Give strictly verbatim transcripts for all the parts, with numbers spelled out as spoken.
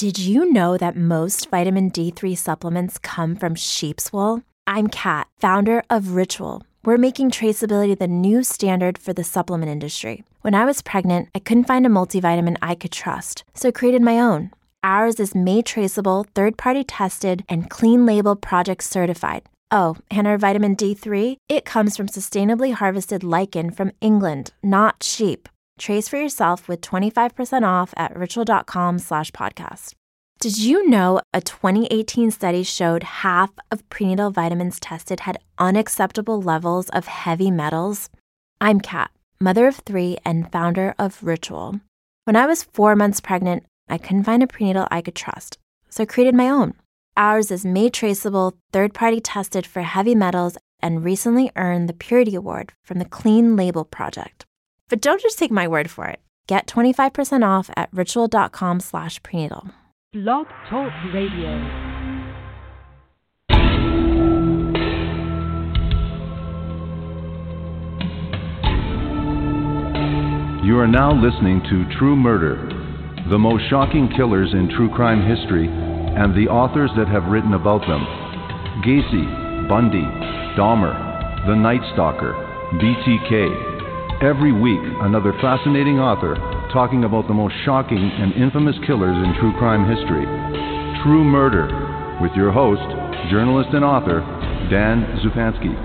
Did you know that most vitamin D three supplements come from sheep's wool? I'm Kat, founder of Ritual. We're making traceability the new standard for the supplement industry. When I was pregnant, I couldn't find a multivitamin I could trust, so I created my own. Ours is made traceable, third-party tested, and clean label project certified. Oh, and our vitamin D three, it comes from sustainably harvested lichen from England, not sheep. Trace for yourself with twenty-five percent off at ritual.com slash podcast. Did you know a twenty eighteen study showed half of prenatal vitamins tested had unacceptable levels of heavy metals? I'm Kat, mother of three and founder of Ritual. When I was four months pregnant, I couldn't find a prenatal I could trust, so I created my own. Ours is made traceable, third-party tested for heavy metals, and recently earned the Purity Award from the Clean Label Project. But don't just take my word for it. Get twenty-five percent off at ritual.com slash prenatal. Blog Talk Radio. You are now listening to True Murder, the most shocking killers in true crime history and the authors that have written about them. Gacy, Bundy, Dahmer, The Night Stalker, B T K. Every week, another fascinating author talking about the most shocking and infamous killers in true crime history. True Murder, with your host, journalist and author, Dan Zupansky.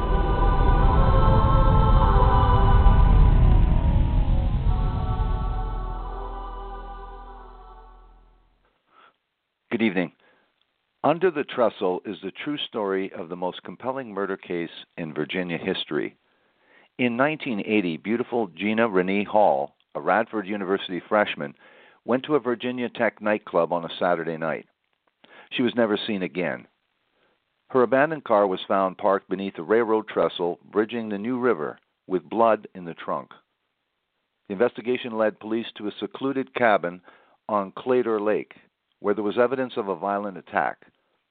Good evening. Under the Trestle is the true story of the most compelling murder case in Virginia history. In nineteen eighty, beautiful Gina Renee Hall, a Radford University freshman, went to a Virginia Tech nightclub on a Saturday night. She was never seen again. Her abandoned car was found parked beneath a railroad trestle bridging the New River with blood in the trunk. The investigation led police to a secluded cabin on Claytor Lake, where there was evidence of a violent attack.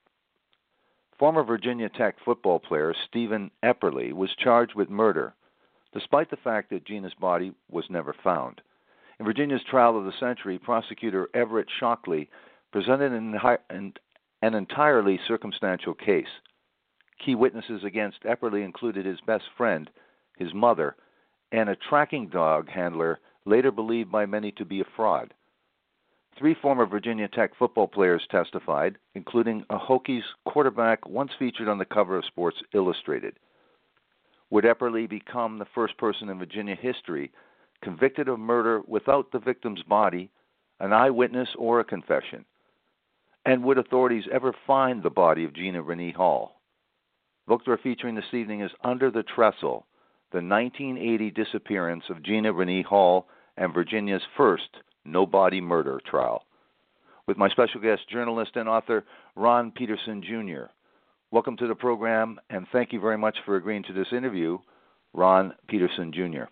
Former Virginia Tech football player Stephen Epperly was charged with murder, despite the fact that Gina's body was never found. In Virginia's trial of the century, prosecutor Everett Shockley presented an, an entirely circumstantial case. Key witnesses against Epperly included his best friend, his mother, and a tracking dog handler later believed by many to be a fraud. Three former Virginia Tech football players testified, including a Hokies quarterback once featured on the cover of Sports Illustrated. Would Epperly become the first person in Virginia history convicted of murder without the victim's body, an eyewitness, or a confession? And would authorities ever find the body of Gina Renee Hall? Book we're featuring this evening is Under the Trestle, the nineteen eighty disappearance of Gina Renee Hall and Virginia's first no-body murder trial. With my special guest, journalist and author Ron Peterson, Junior Welcome to the program, and thank you very much for agreeing to this interview, Ron Peterson, Junior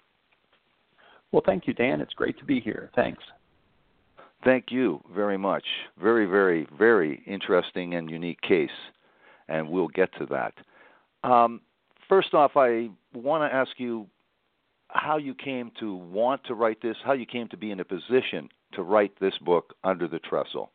Well, thank you, Dan. It's great to be here. Thanks. Thank you very much. Very, very, very interesting and unique case, and we'll get to that. Um, first off, I want to ask you how you came to want to write this, how you came to be in a position to write this book, Under the Trestle.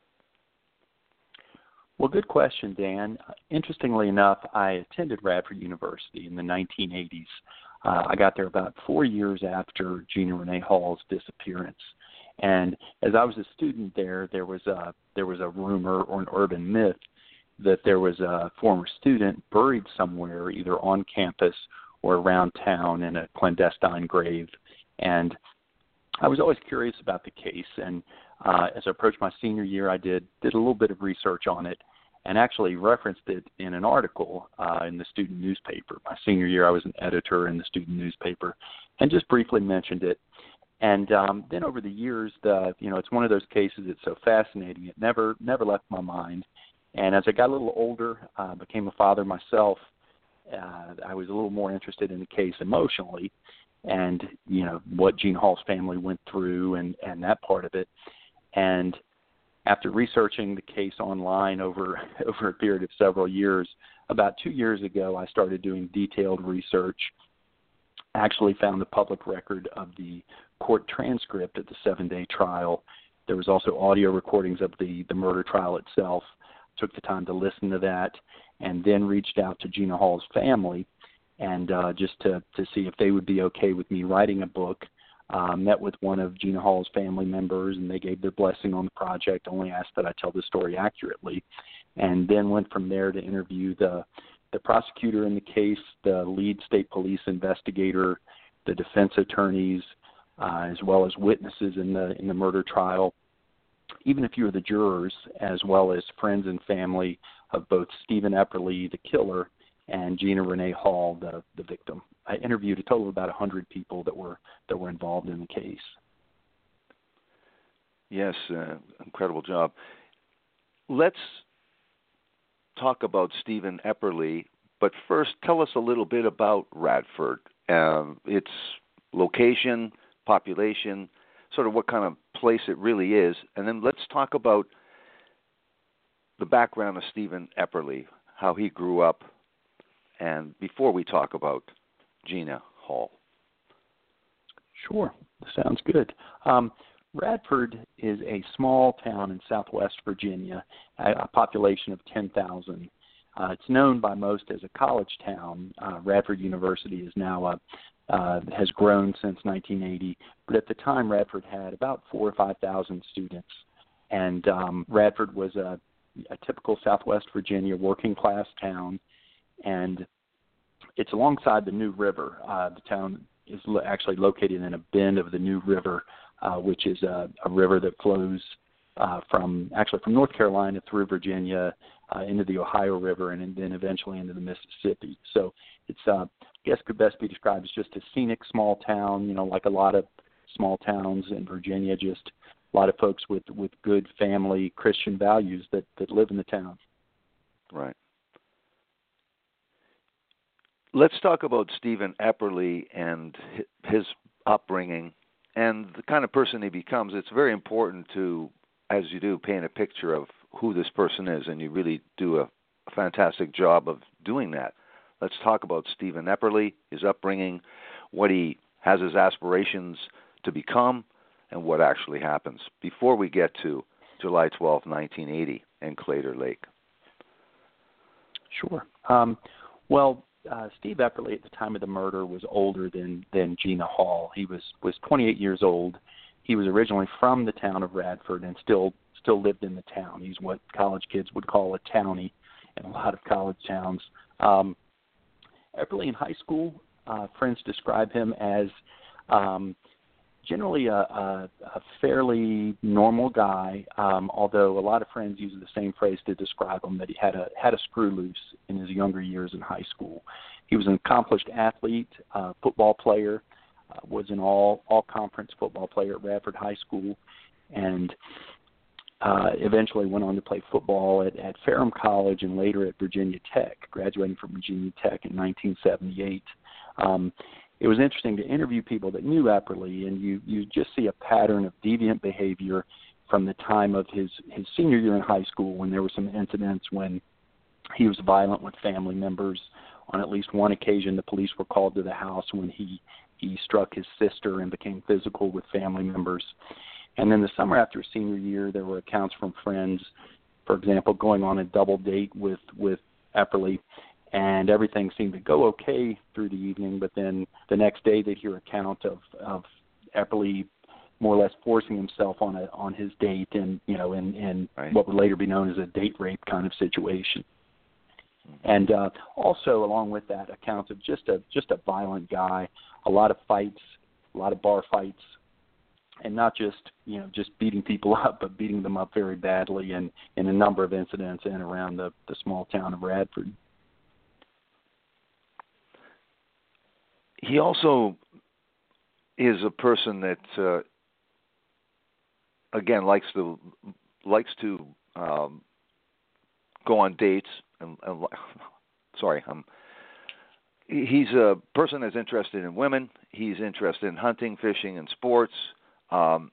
Well, good question, Dan. Interestingly enough, I attended Radford University in the nineteen eighties. Uh, I got there about four years after Gina Renee Hall's disappearance. And as I was a student there, there was a, there was a rumor or an urban myth that there was a former student buried somewhere, either on campus or around town in a clandestine grave. And I was always curious about the case, and uh, as I approached my senior year, I did did a little bit of research on it and actually referenced it in an article uh, in the student newspaper. My senior year, I was an editor in the student newspaper, and just briefly mentioned it. And um, then over the years, the, you know, it's one of those cases that's so fascinating. It never never left my mind. And as I got a little older, uh, became a father myself, uh, I was a little more interested in the case emotionally, and you know what Gene Hall's family went through, and, and that part of it. And after researching the case online over over a period of several years, about two years ago, I started doing detailed research. Actually, found the public record of the court transcript of the seven-day trial, There was also audio recordings of the, the murder trial itself. Took the time to listen to that, and then reached out to Gina Hall's family, and uh, just to, to see if they would be okay with me writing a book. Uh, met with one of Gina Hall's family members, and they gave their blessing on the project, only asked that I tell the story accurately, and then went from there to interview the, the prosecutor in the case, the lead state police investigator, the defense attorneys, uh, as well as witnesses in the in the murder trial, even a few of the jurors, as well as friends and family of both Stephen Epperly, the killer, and Gina Renee Hall, the, the victim. I interviewed a total of about one hundred people that were that were involved in the case. Yes, uh, incredible job. Let's talk about Stephen Epperly, but first tell us a little bit about Radford, uh, its location, population, sort of what kind of place it really is, and then let's talk about the background of Stephen Epperly, how he grew up, and before we talk about Gina Hall. Sure, sounds good. Um, Radford is a small town in southwest Virginia, a, a population of ten thousand. Uh, it's known by most as a college town. Uh, Radford University is now a Uh, has grown since nineteen eighty, but at the time Radford had about four or five thousand students, and um, Radford was a, a typical Southwest Virginia working class town, and it's alongside the New River. Uh, the town is lo- actually located in a bend of the New River, uh, which is a, a river that flows uh, from actually from North Carolina through Virginia uh, into the Ohio River, and then eventually into the Mississippi. So it's uh, I guess could best be described as just a scenic small town, you know, like a lot of small towns in Virginia, just a lot of folks with, with good family Christian values that, that live in the town. Right. Let's talk about Stephen Epperly and his upbringing and the kind of person he becomes. It's very important to, as you do, paint a picture of who this person is, and you really do a, a fantastic job of doing that. Let's talk about Stephen Epperly, his upbringing, what he has his aspirations to become, and what actually happens before we get to July twelfth, nineteen eighty, and Claytor Lake. Sure. Um, well, uh, Steve Epperly at the time of the murder was older than, than Gina Hall. He was, was twenty-eight years old. He was originally from the town of Radford and still still lived in the town. He's what college kids would call a townie in a lot of college towns. Um, Epperly in high school, uh, friends describe him as um, generally a, a, a fairly normal guy, um, although a lot of friends use the same phrase to describe him, that he had a had a screw loose in his younger years in high school. He was an accomplished athlete, uh, football player, uh, was an all all conference football player at Radford High School, and Uh, eventually went on to play football at, at Ferrum College and later at Virginia Tech, graduating from Virginia Tech in nineteen seventy-eight. Um, it was interesting to interview people that knew Epperly, and you, you just see a pattern of deviant behavior from the time of his, his senior year in high school, when there were some incidents when he was violent with family members. On at least one occasion, the police were called to the house when he, he struck his sister and became physical with family members. And then the summer after his senior year, there were accounts from friends, for example, going on a double date with, with Epperly, and everything seemed to go okay through the evening, but then the next day they'd hear account of, of Epperly more or less forcing himself on a on his date, and you know, in, in right. what would later be known as a date rape kind of situation. And uh, also along with that, accounts of just a just a violent guy, a lot of fights, a lot of bar fights. And not just, you know, just beating people up, but beating them up very badly in, in a number of incidents in and around the, the small town of Radford. He also is a person that, uh, again, likes to likes to um, go on dates. And, and sorry, I'm. He's a person that's interested in women. He's interested in hunting, fishing, and sports. Um,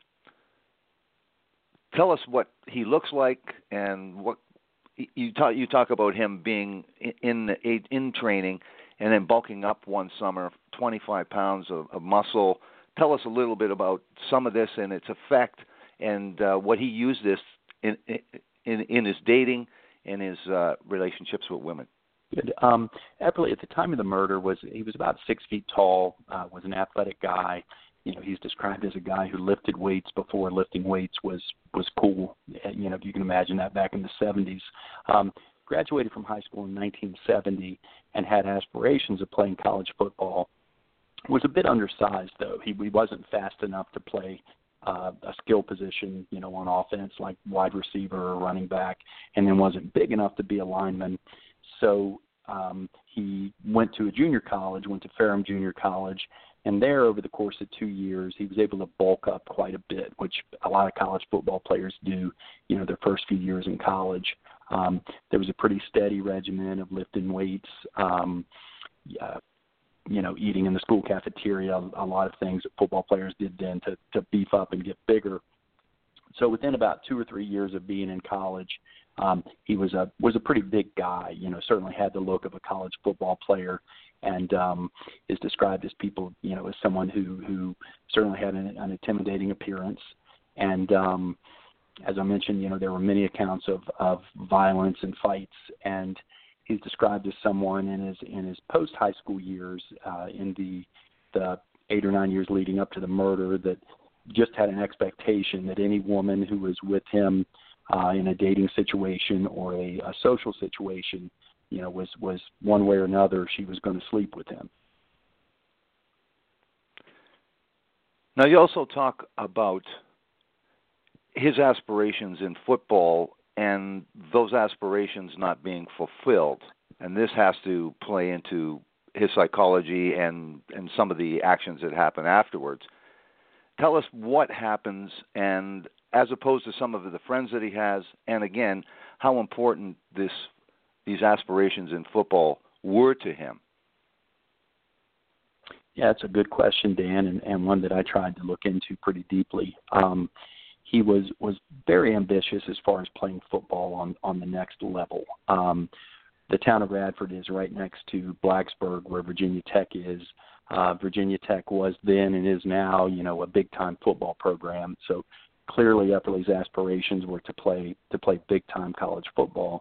tell us what he looks like, and what you talk. You talk about him being in in, in training, and then bulking up one summer, twenty-five pounds of, of muscle. Tell us a little bit about some of this and its effect, and uh, what he used this in in, in his dating and his uh, relationships with women. Good. Um, Epperly, at the time of the murder, was he was about six feet tall, uh, was an athletic guy. You know, he's described as a guy who lifted weights before lifting weights was was cool. You know, if you can imagine that back in the seventies. Um, graduated from high school in nineteen seventy and had aspirations of playing college football. Was a bit undersized, though. He, he wasn't fast enough to play uh, a skill position, you know, on offense like wide receiver or running back, and then wasn't big enough to be a lineman. So um, he went to a junior college, went to Ferrum Junior College, and there over the course of two years, he was able to bulk up quite a bit, which a lot of college football players do, you know, their first few years in college. Um, there was a pretty steady regimen of lifting weights, um, uh, you know, eating in the school cafeteria, a lot of things that football players did then to, to beef up and get bigger. So within about two or three years of being in college, um, he was a was a pretty big guy. You know, certainly had the look of a college football player, and um, is described as people, you know, as someone who who certainly had an, an intimidating appearance. And um, as I mentioned, you know, there were many accounts of, of violence and fights, and he's described as someone in his in his post high school years, uh, in the the eight or nine years leading up to the murder, that just had an expectation that any woman who was with him uh, in a dating situation or a, a social situation, you know, was was one way or another, she was going to sleep with him. Now, you also talk about his aspirations in football and those aspirations not being fulfilled. And this has to play into his psychology and, and some of the actions that happen afterwards. Tell us what happens, and as opposed to some of the friends that he has, and again, how important this these aspirations in football were to him. Yeah, it's a good question, Dan, and, and one that I tried to look into pretty deeply. Um, he was, was very ambitious as far as playing football on, on the next level. Um, the town of Radford is right next to Blacksburg, where Virginia Tech is. Uh, Virginia Tech was then and is now, you know, a big-time football program. So clearly Epperly's aspirations were to play to play big-time college football.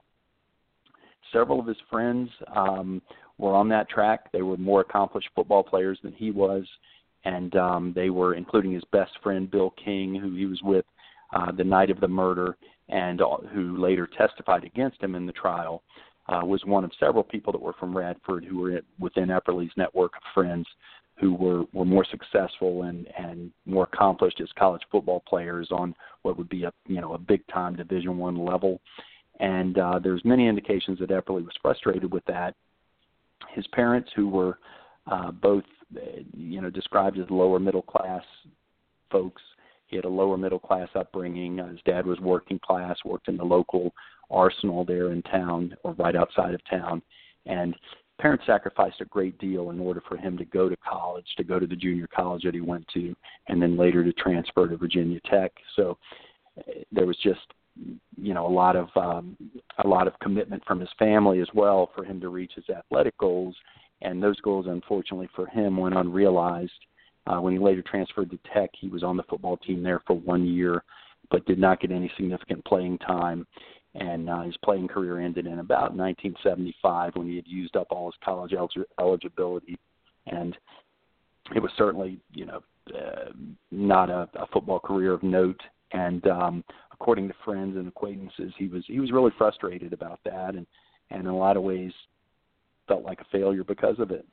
Several of his friends um, were on that track. They were more accomplished football players than he was, and um, they were, including his best friend, Bill King, who he was with uh, the night of the murder and uh, who later testified against him in the trial. Uh, was one of several people that were from Radford who were within Epperly's network of friends who were, were more successful and, and more accomplished as college football players on what would be a you know a big time Division One level. And uh, there's many indications that Epperly was frustrated with that. His parents, who were uh, both you know described as lower middle class folks, he had a lower middle class upbringing. Uh, his dad was working class, worked in the local arsenal there in town or right outside of town, and parents sacrificed a great deal in order for him to go to college, to go to the junior college that he went to, and then later to transfer to Virginia Tech. So uh, there was just you know a lot of um, a lot of commitment from his family as well for him to reach his athletic goals, and those goals unfortunately for him went unrealized. Uh, when he later transferred to Tech, he was on the football team there for one year, but did not get any significant playing time. And uh, his playing career ended in about nineteen seventy-five when he had used up all his college el- eligibility. And it was certainly, you know, uh, not a, a football career of note. And um, according to friends and acquaintances, he was he was really frustrated about that, and, and in a lot of ways felt like a failure because of it.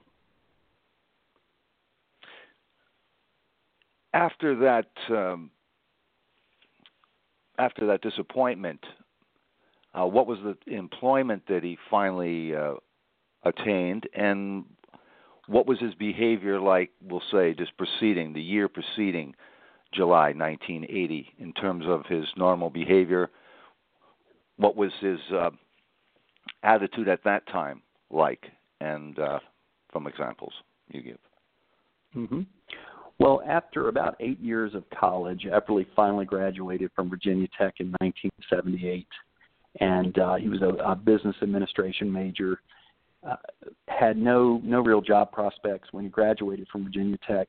After that, um, after that disappointment, Uh, what was the employment that he finally uh, attained, and what was his behavior like, we'll say, just preceding, the year preceding July nineteen eighty, in terms of his normal behavior? What was his uh, attitude at that time like, and uh, from examples you give? Mm-hmm. Well, after about eight years of college, Epperly finally graduated from Virginia Tech in nineteen seventy-eight. And uh, he was a, a business administration major, uh, had no no real job prospects when he graduated from Virginia Tech,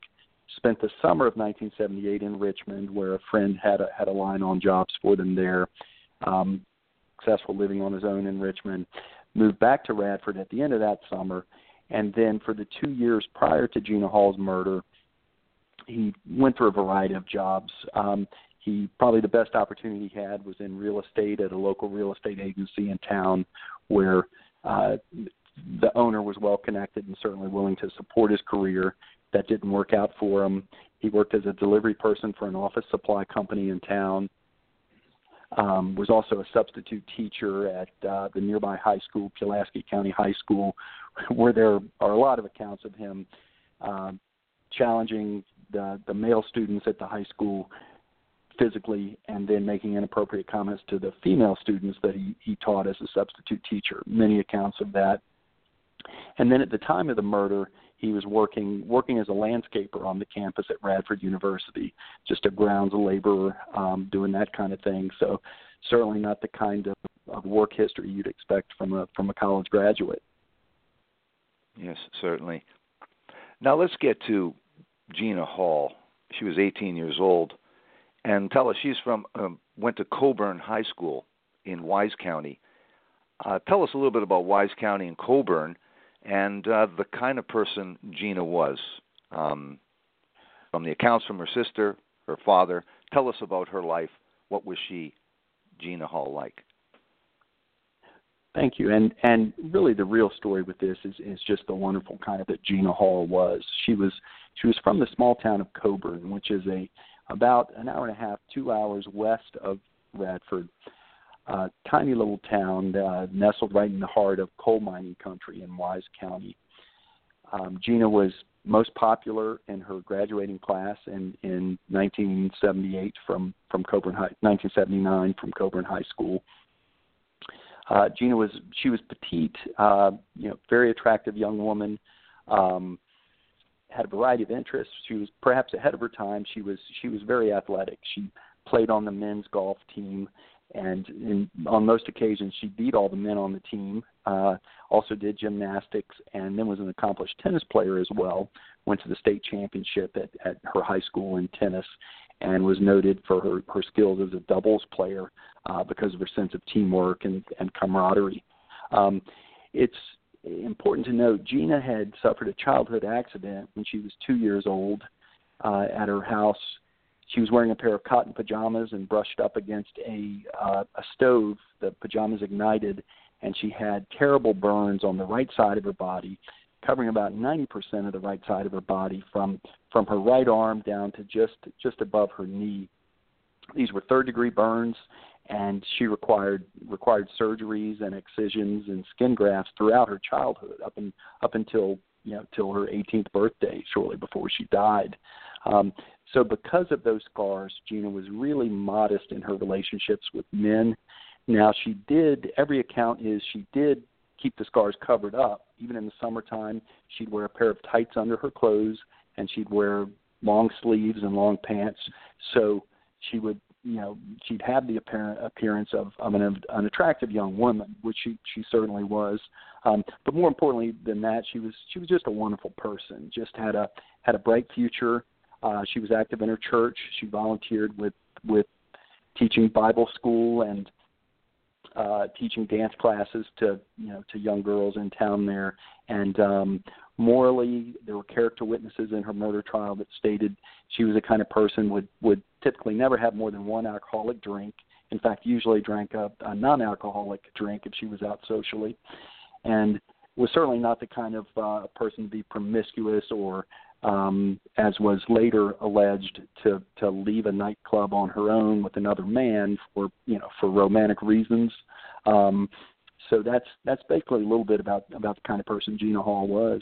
spent the summer of nineteen seventy-eight in Richmond, where a friend had a, had a line on jobs for them there. Um, successful living on his own in Richmond. Moved back to Radford at the end of that summer, and then for the two years prior to Gina Hall's murder, he went through a variety of jobs. Um, he probably the best opportunity he had was in real estate at a local real estate agency in town, where uh, the owner was well connected and certainly willing to support his career. That didn't work out for him. He worked as a delivery person for an office supply company in town. Um, was also a substitute teacher at uh, the nearby high school, Pulaski County High School, where there are a lot of accounts of him uh, challenging the, the male students at the high school physically and then making inappropriate comments to the female students that he, he taught as a substitute teacher. Many accounts of that. And then at the time of the murder, he was working working as a landscaper on the campus at Radford University, just a grounds laborer, um, doing that kind of thing. So certainly not the kind of, of work history you'd expect from a from a college graduate. Yes, certainly. Now let's get to Gina Hall. She was eighteen years old, and tell us she's from um, went to Coburn High School in Wise County. Uh, tell us a little bit about Wise County and Coburn, and uh, the kind of person Gina was. Um, from the accounts from her sister, her father, tell us about her life. What was she, Gina Hall, like? Thank you. And and really the real story with this is, is just the wonderful kind of that Gina Hall was. She was she was from the small town of Coburn, which is a about an hour and a half, two hours west of Radford. Uh, tiny little town uh, nestled right in the heart of coal mining country in Wise County. Um, Gina was most popular in her graduating class in, in nineteen seventy-eight from, from Coburn High, nineteen seventy-nine from Coburn High School. Uh, Gina was she was petite, uh, you know, very attractive young woman. Um, had a variety of interests. She was perhaps ahead of her time. She was she was very athletic. She played on the men's golf team. And in, on most occasions, she beat all the men on the team, uh, also did gymnastics, and then was an accomplished tennis player as well, went to the state championship at, at her high school in tennis, and was noted for her, her skills as a doubles player uh, because of her sense of teamwork and, and camaraderie. Um, it's important to note, Gina had suffered a childhood accident when she was two years old uh, at her house. She was wearing a pair of cotton pajamas and brushed up against a uh, a stove. The pajamas ignited, and she had terrible burns on the right side of her body, covering about ninety percent of the right side of her body from, from her right arm down to just just above her knee. These were third-degree burns, and she required required surgeries and excisions and skin grafts throughout her childhood, up and up until you know till her eighteenth birthday, shortly before she died. Um, so because of those scars, Gina was really modest in her relationships with men. Now, she did, every account is she did keep the scars covered up. Even in the summertime, she'd wear a pair of tights under her clothes, and she'd wear long sleeves and long pants. So she would, you know, she'd have the apparent appearance of, of an, an attractive young woman, which she, she certainly was. Um, but more importantly than that, she was she was just a wonderful person. Just had a had a bright future. Uh, she was active in her church. She volunteered with with teaching Bible school and uh, teaching dance classes to you know to young girls in town there. And um, morally, there were character witnesses in her murder trial that stated she was the kind of person would would typically never have more than one alcoholic drink. In fact, usually drank a, a non-alcoholic drink if she was out socially, and was certainly not the kind of uh, person to be promiscuous or Um, as was later alleged, to, to leave a nightclub on her own with another man for you know for romantic reasons. Um, so that's that's basically a little bit about, about the kind of person Gina Hall was.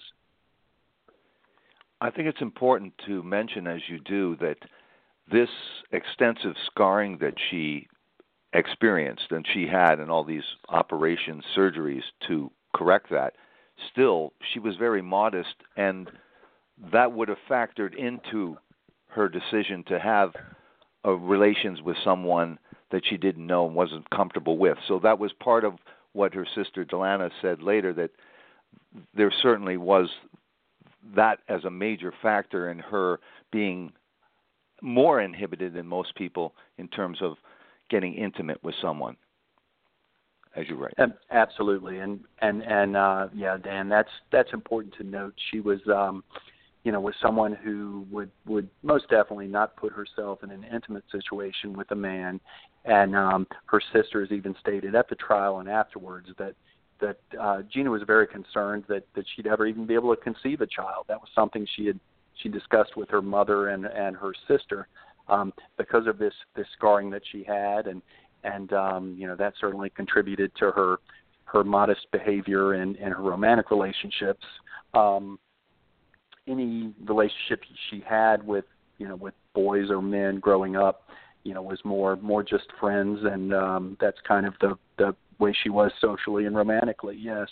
I think it's important to mention, as you do, that this extensive scarring that she experienced and she had in all these operations, surgeries to correct that, still she was very modest, and that would have factored into her decision to have uh, relations with someone that she didn't know and wasn't comfortable with. So that was part of what her sister Delana said later, that there certainly was that as a major factor in her being more inhibited than most people in terms of getting intimate with someone, as you write. Um, absolutely, and and and uh, yeah, Dan, that's that's important to note. She was, um, you know, was someone who would would most definitely not put herself in an intimate situation with a man, and um, her sisters even stated at the trial and afterwards that that uh, Gina was very concerned that that she'd ever even be able to conceive a child. That was something she had she discussed with her mother and and her sister um, because of this this scarring that she had, and. And, um, you know, that certainly contributed to her her modest behavior in, in her romantic relationships. Um, any relationship she had with, you know, with boys or men growing up, you know, was more more just friends. And um, that's kind of the, the way she was socially and romantically, yes.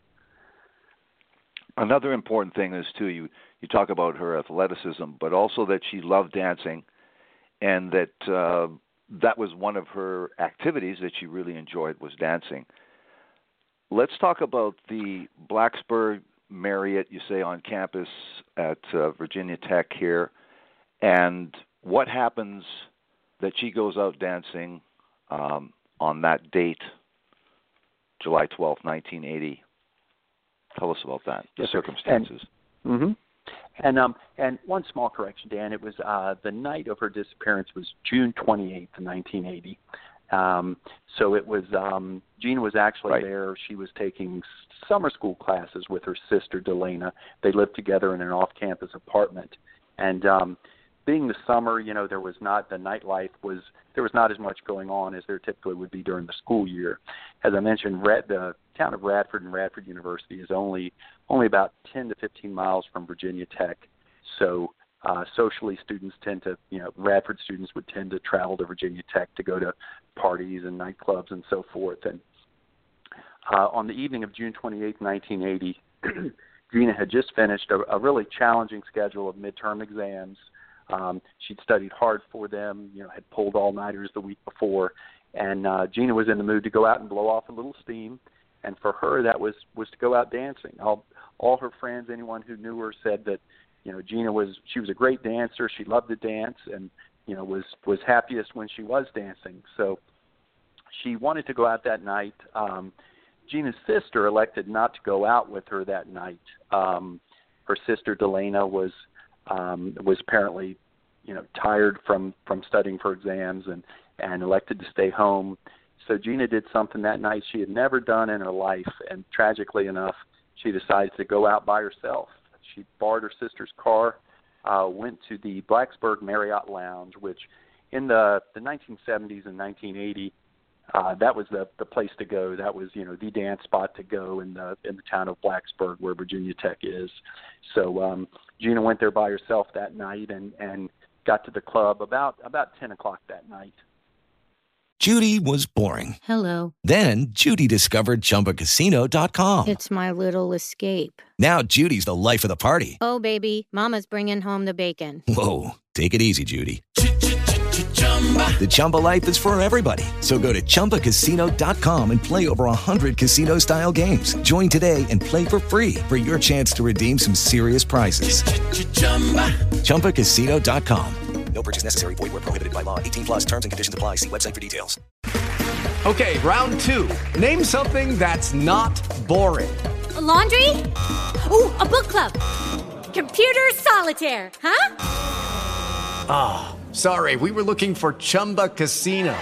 Another important thing is, too, you, you talk about her athleticism, but also that she loved dancing and that uh, – that was one of her activities that she really enjoyed, was dancing. Let's talk about the Blacksburg Marriott, you say, on campus at uh, Virginia Tech here, and what happens that she goes out dancing um, on that date, July twelfth, nineteen eighty. Tell us about that, the yes, circumstances. And, mm-hmm. And um and one small correction, Dan. It was uh, the night of her disappearance was June twenty-eighth, nineteen eighty. Um, so it was um, Gina was actually right. there. She was taking summer school classes with her sister Delana. They lived together in an off-campus apartment. And um, being the summer, you know, there was not the nightlife was there was not as much going on as there typically would be during the school year. As I mentioned, Red, the town of Radford and Radford University is only only about ten to fifteen miles from Virginia Tech. So uh, socially, students tend to, you know, Radford students would tend to travel to Virginia Tech to go to parties and nightclubs and so forth. And uh, on the evening of June twenty-eighth, nineteen eighty, Gina had just finished a, a really challenging schedule of midterm exams. Um, she'd studied hard for them, you know, had pulled all-nighters the week before, and uh, Gina was in the mood to go out and blow off a little steam. And for her, that was, was to go out dancing. All, all her friends, anyone who knew her, said that, you know, Gina was she was a great dancer. She loved to dance, and you know was was happiest when she was dancing. So she wanted to go out that night. Um, Gina's sister elected not to go out with her that night. Um, her sister Delana was um, was apparently, you know, tired from, from studying for exams and, and elected to stay home. So Gina did something that night she had never done in her life, and tragically enough, she decided to go out by herself. She borrowed her sister's car, uh, went to the Blacksburg Marriott Lounge, which in the, the nineteen seventies and nineteen eighty, uh, that was the, the place to go. That was, you know, the dance spot to go in the in the town of Blacksburg, where Virginia Tech is. So um, Gina went there by herself that night and, and got to the club about about ten o'clock that night. Judy was boring. Hello. Then Judy discovered Chumba Casino dot com. It's my little escape. Now Judy's the life of the party. Oh, baby, mama's bringing home the bacon. Whoa, take it easy, Judy. The Chumba life is for everybody. So go to Chumba Casino dot com and play over one hundred casino-style games. Join today and play for free for your chance to redeem some serious prizes. Chumba Casino dot com. No purchase necessary. Void where prohibited by law. eighteen plus terms and conditions apply. See website for details. Okay, round two. Name something that's not boring. A laundry? Ooh, a book club. Computer solitaire, huh? Ah, oh, sorry. We were looking for Chumba Casino.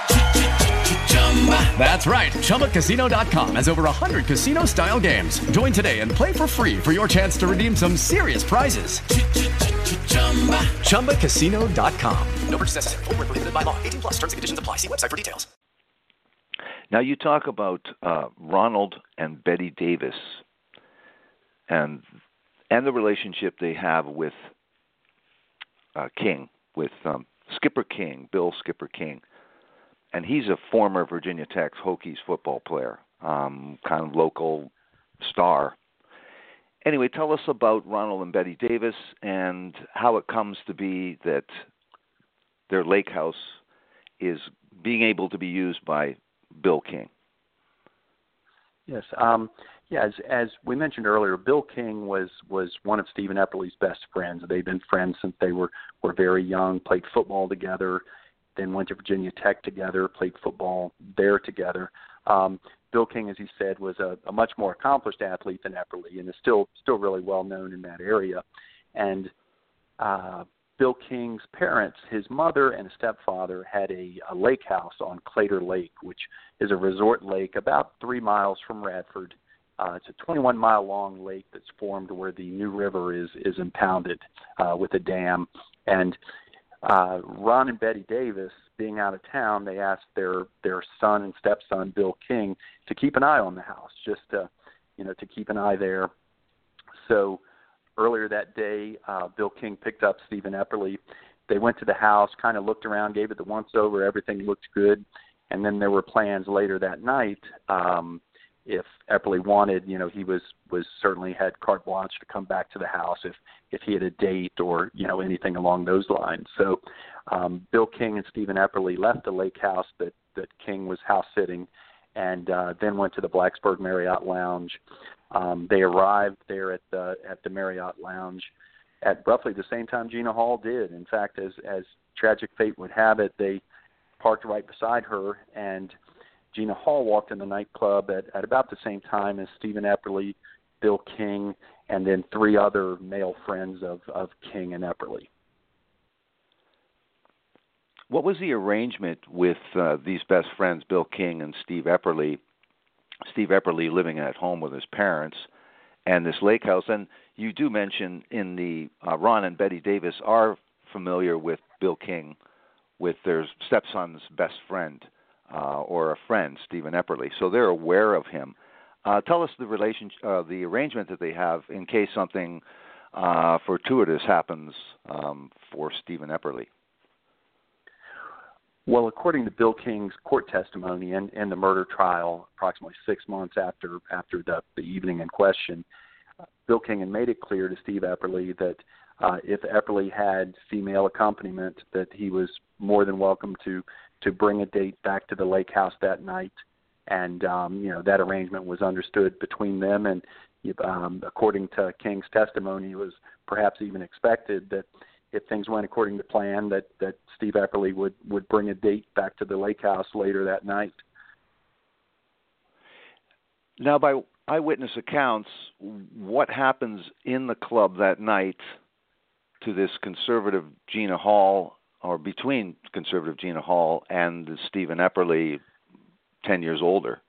That's right. Chumba Casino dot com has over one hundred casino-style games. Join today and play for free for your chance to redeem some serious prizes. Chumba Casino dot com. No purchase necessary. Void where prohibited by law. eighteen plus terms and conditions apply. See website for details. Now, you talk about uh, Ronald and Betty Davis and and the relationship they have with uh, King, with um, Skipper King, Bill Skipper King. And he's a former Virginia Tech Hokies football player, um, kind of local star. Anyway, tell us about Ronald and Betty Davis and how it comes to be that their lake house is being able to be used by Bill King. Yes. Um, yeah, as, as we mentioned earlier, Bill King was, was one of Stephen Epperly's best friends. They've been friends since they were, were very young, played football together, then went to Virginia Tech together, played football there together. Um, Bill King, as he said, was a, a much more accomplished athlete than Epperly and is still still really well known in that area. And uh, Bill King's parents, his mother and stepfather, had a, a lake house on Claytor Lake, which is a resort lake about three miles from Radford. Uh, it's a twenty-one mile long lake that's formed where the New River is is impounded uh, with a dam. And uh, Ron and Betty Davis, being out of town, they asked their their son and stepson Bill King to keep an eye on the house, just to you know to keep an eye there. So earlier that day, uh, Bill King picked up Stephen Epperly. They went to the house, kind of looked around, gave it the once over, everything looked good, and then there were plans later that night. Um, if Epperly wanted, you know, he was was certainly had carte blanche to come back to the house if if he had a date or you know anything along those lines. So um, Bill King and Stephen Epperly left the lake house that that King was house sitting, and uh, then went to the Blacksburg Marriott Lounge. Um, they arrived there at the at the Marriott Lounge at roughly the same time Gina Hall did. In fact, as as tragic fate would have it, they parked right beside her, and Gina Hall walked in the nightclub at, at about the same time as Stephen Epperly, Bill King, and then three other male friends of, of King and Epperly. What was the arrangement with uh, these best friends, Bill King and Steve Epperly? Steve Epperly living at home with his parents and this lake house. And you do mention in the uh, Ron and Betty Davis are familiar with Bill King, with their stepson's best friend. Uh, or a friend, Stephen Epperly, so they're aware of him. Uh, tell us the relation, uh, the arrangement that they have in case something uh, fortuitous happens um, for Stephen Epperly. Well, according to Bill King's court testimony in, in the murder trial, approximately six months after after the, the evening in question, uh, Bill King had made it clear to Steve Epperly that uh, if Epperly had female accompaniment, that he was more than welcome to to bring a date back to the lake house that night. And, um, you know, that arrangement was understood between them. And um, according to King's testimony, it was perhaps even expected that if things went according to plan, that, that Steve Epperly would, would bring a date back to the lake house later that night. Now, by eyewitness accounts, what happens in the club that night to this conservative Gina Hall, or between conservative Gina Hall and Stephen Epperly, ten years older?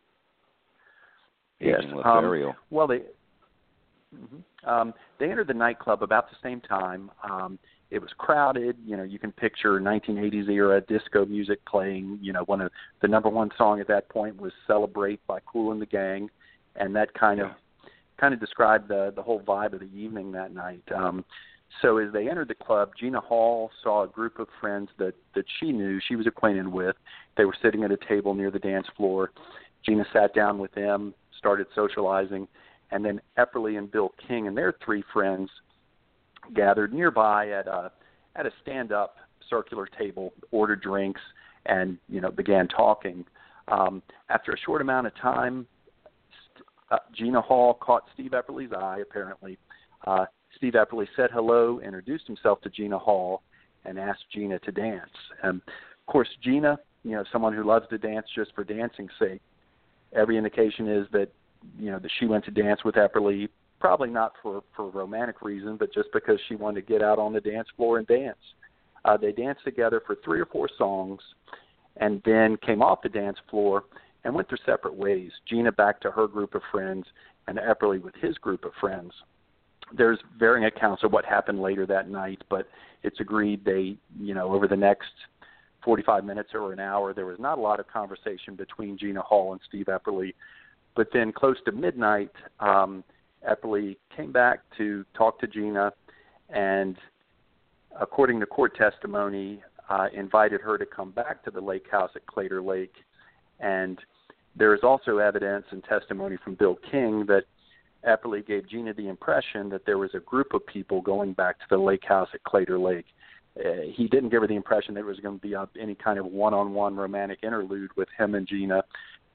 Yes. Aging Um, Lothario. well, they mm-hmm. um, they entered the nightclub about the same time. Um, it was crowded. You know, you can picture nineteen eighties era disco music playing. You know, one of the number one song at that point was "Celebrate" by Kool and the Gang, and that kind of yeah. kind of described the the whole vibe of the evening that night. Um, So as they entered the club, Gina Hall saw a group of friends that, that she knew, she was acquainted with. They were sitting at a table near the dance floor. Gina sat down with them, started socializing, and then Epperly and Bill King and their three friends gathered nearby at a, at a stand-up circular table, ordered drinks, and you know began talking. Um, after a short amount of time, uh, Gina Hall caught Steve Epperly's eye, apparently. Uh, Steve Epperly said hello, introduced himself to Gina Hall, and asked Gina to dance. And of course, Gina, you know, someone who loves to dance just for dancing's sake. Every indication is that, you know, that she went to dance with Epperly, probably not for, for romantic reasons, but just because she wanted to get out on the dance floor and dance. Uh, they danced together for three or four songs, and then came off the dance floor and went their separate ways. Gina back to her group of friends, and Epperly with his group of friends. There's varying accounts of what happened later that night, but it's agreed they, you know, over the next forty-five minutes or an hour, there was not a lot of conversation between Gina Hall and Steve Epperly. But then close to midnight, um, Epperly came back to talk to Gina, and according to court testimony, uh, invited her to come back to the lake house at Claytor Lake. And there is also evidence and testimony from Bill King that Epperly gave Gina the impression that there was a group of people going back to the lake house at Claytor Lake. Uh, he didn't give her the impression that there was going to be a, any kind of one-on-one romantic interlude with him and Gina,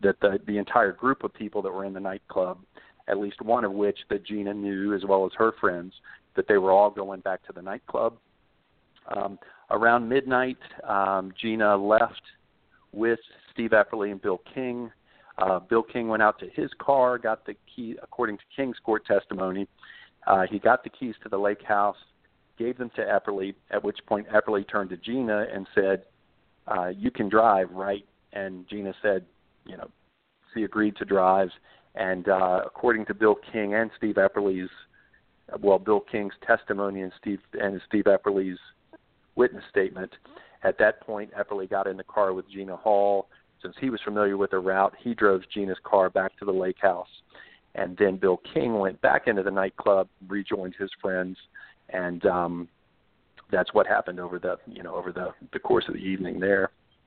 that the, the entire group of people that were in the nightclub, at least one of which that Gina knew as well as her friends, that they were all going back to the nightclub. Um, around midnight, um, Gina left with Steve Epperly and Bill King. Uh, Bill King went out to his car, got the key, according to King's court testimony. Uh, he got the keys to the lake house, gave them to Epperly, at which point Epperly turned to Gina and said, uh, you can drive, right? And Gina said, you know, she agreed to drive. And uh, according to Bill King and Steve Epperly's, well, Bill King's testimony and Steve and Steve Epperly's witness statement, at that point, Epperly got in the car with Gina Hall. Since he was familiar with the route, he drove Gina's car back to the lake house. And then Bill King went back into the nightclub, rejoined his friends, and um, that's what happened over the, you know, over the, the course of the evening there.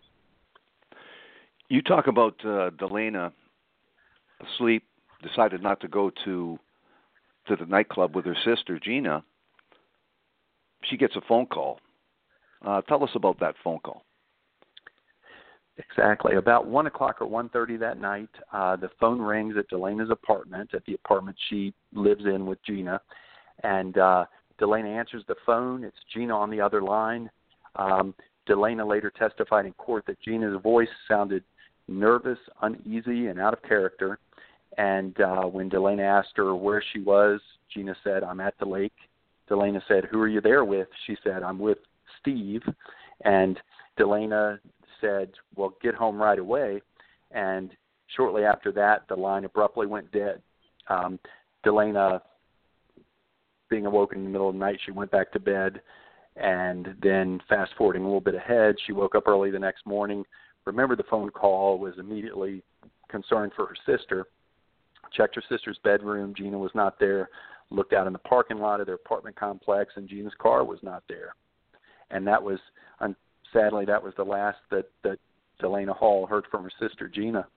You talk about uh, Delana asleep, decided not to go to to the nightclub with her sister, Gina. She gets a phone call. Uh, tell us about that phone call. Exactly. About one o'clock or one thirty that night, uh, the phone rings at Delana's apartment, at the apartment she lives in with Gina. And uh, Delana answers the phone. It's Gina on the other line. Um, Delana later testified in court that Gina's voice sounded nervous, uneasy, and out of character. And uh, when Delana asked her where she was, Gina said, I'm at the lake. Delana said, who are you there with? She said, I'm with Steve. And Delana said, well, get home right away. And shortly after that, the line abruptly went dead. Um, Delana, being awoken in the middle of the night, she went back to bed. And then fast forwarding a little bit ahead, she woke up early the next morning, remembered the phone call, was immediately concerned for her sister, checked her sister's bedroom. Gina was not there, looked out in the parking lot of their apartment complex, and Gina's car was not there. And that was, sadly, that was the last that, that Delana Hall heard from her sister, Gina.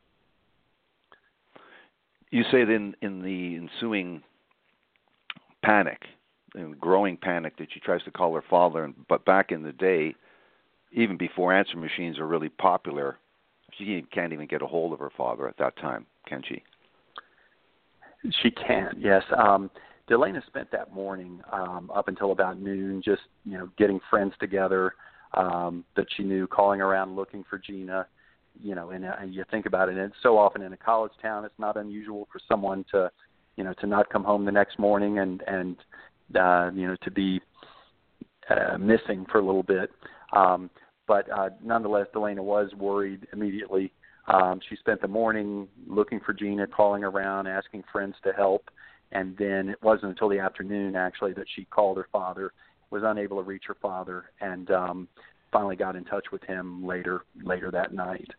You say that in, in the ensuing panic, and growing panic, that she tries to call her father, and, but back in the day, even before answer machines are really popular, she can't even get a hold of her father at that time, can she? She can, yes. Um, Delana spent that morning um, up until about noon just, you know, getting friends together um, that she knew, calling around looking for Gina, you know, and, and you think about it, and it's so often in a college town, it's not unusual for someone to, you know, to not come home the next morning and, and uh, you know, to be uh, missing for a little bit. Um, but uh, nonetheless, Delana was worried immediately. Um, she spent the morning looking for Gina, calling around, asking friends to help. And then it wasn't until the afternoon, actually, that she called her father, was unable to reach her father, and um, finally got in touch with him later later that night.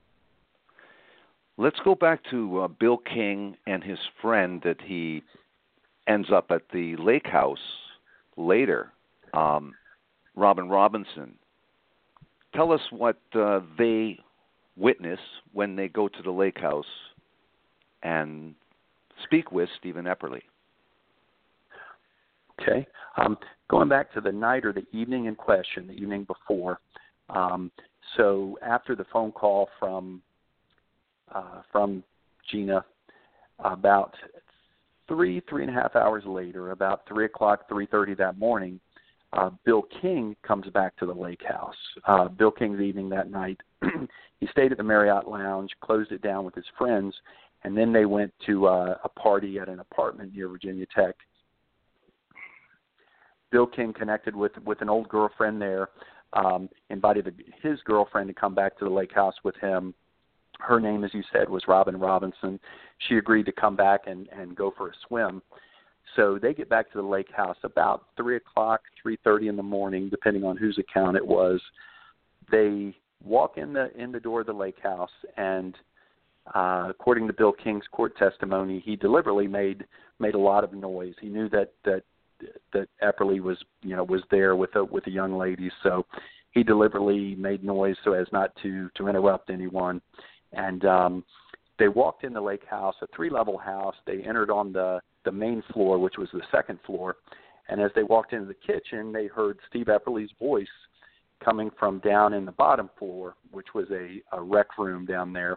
Let's go back to uh, Bill King and his friend that he ends up at the lake house later, um, Robin Robinson. Tell us what uh, they witness when they go to the lake house and speak with Stephen Epperly. Okay. Um, going back to the night or the evening in question, the evening before, um, so after the phone call from uh, from Gina, about three, three and a half hours later, about three o'clock, three thirty that morning, uh, Bill King comes back to the lake house. Uh, Bill King's evening that night, he stayed at the Marriott Lounge, closed it down with his friends, and then they went to uh, a party at an apartment near Virginia Tech. Bill King connected with with an old girlfriend there, um, invited his girlfriend to come back to the lake house with him. Her name, as you said, was Robin Robinson. She agreed to come back and, and go for a swim. So they get back to the lake house about three o'clock, three thirty in the morning, depending on whose account it was. They walk in the in the door of the lake house, and uh, according to Bill King's court testimony, he deliberately made made a lot of noise. He knew that that that Epperly was you know was there with a with a young lady, so he deliberately made noise so as not to to interrupt anyone. And um, they walked in the lake house, a three-level house. They entered on the, the main floor, which was the second floor. And as they walked into the kitchen, they heard Steve Epperly's voice coming from down in the bottom floor, which was a, a rec room down there.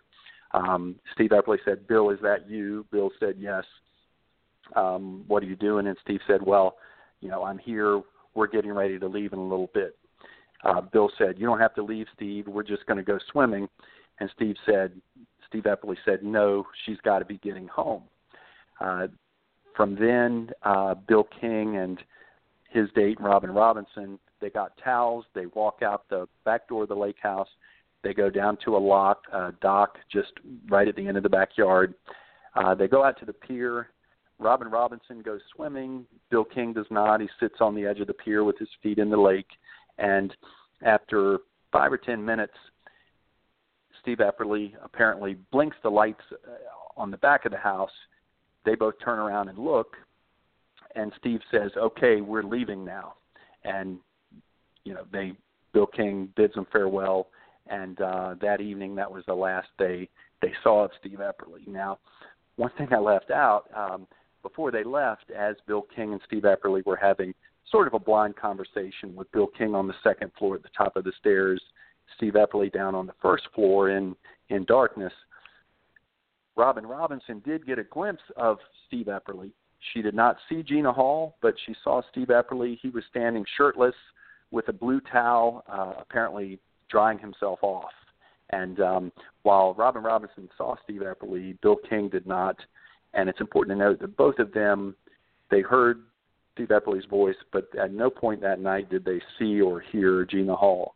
Um, Steve Epperly said, "Bill, is that you?" Bill said, "Yes." Um, "what are you doing?" And Steve said, "Well, you know, I'm here. We're getting ready to leave in a little bit." Uh, Bill said, "You don't have to leave, Steve. We're just going to go swimming." And Steve said, Steve Epperly said, "No, she's got to be getting home." Uh, from then, uh, Bill King and his date, Robin Robinson, they got towels. They walk out the back door of the lake house. They go down to a lock, uh, dock just right at the end of the backyard. Uh, they go out to the pier. Robin Robinson goes swimming. Bill King does not. He sits on the edge of the pier with his feet in the lake. And after five or ten minutes, Steve Epperly apparently blinks the lights on the back of the house. They both turn around and look, and Steve says, "Okay, we're leaving now." And, you know, they Bill King bids them farewell, and uh, that evening, that was the last they, they saw of Steve Epperly. Now, one thing I left out, um, before they left, as Bill King and Steve Epperly were having sort of a blind conversation with Bill King on the second floor at the top of the stairs, Steve Epperly down on the first floor in, in darkness, Robin Robinson did get a glimpse of Steve Epperly. She did not see Gina Hall, but she saw Steve Epperly. He was standing shirtless with a blue towel, uh, apparently drying himself off. And um, while Robin Robinson saw Steve Epperly, Bill King did not. And it's important to note that both of them, they heard Steve Epperly's voice, but at no point that night did they see or hear Gina Hall.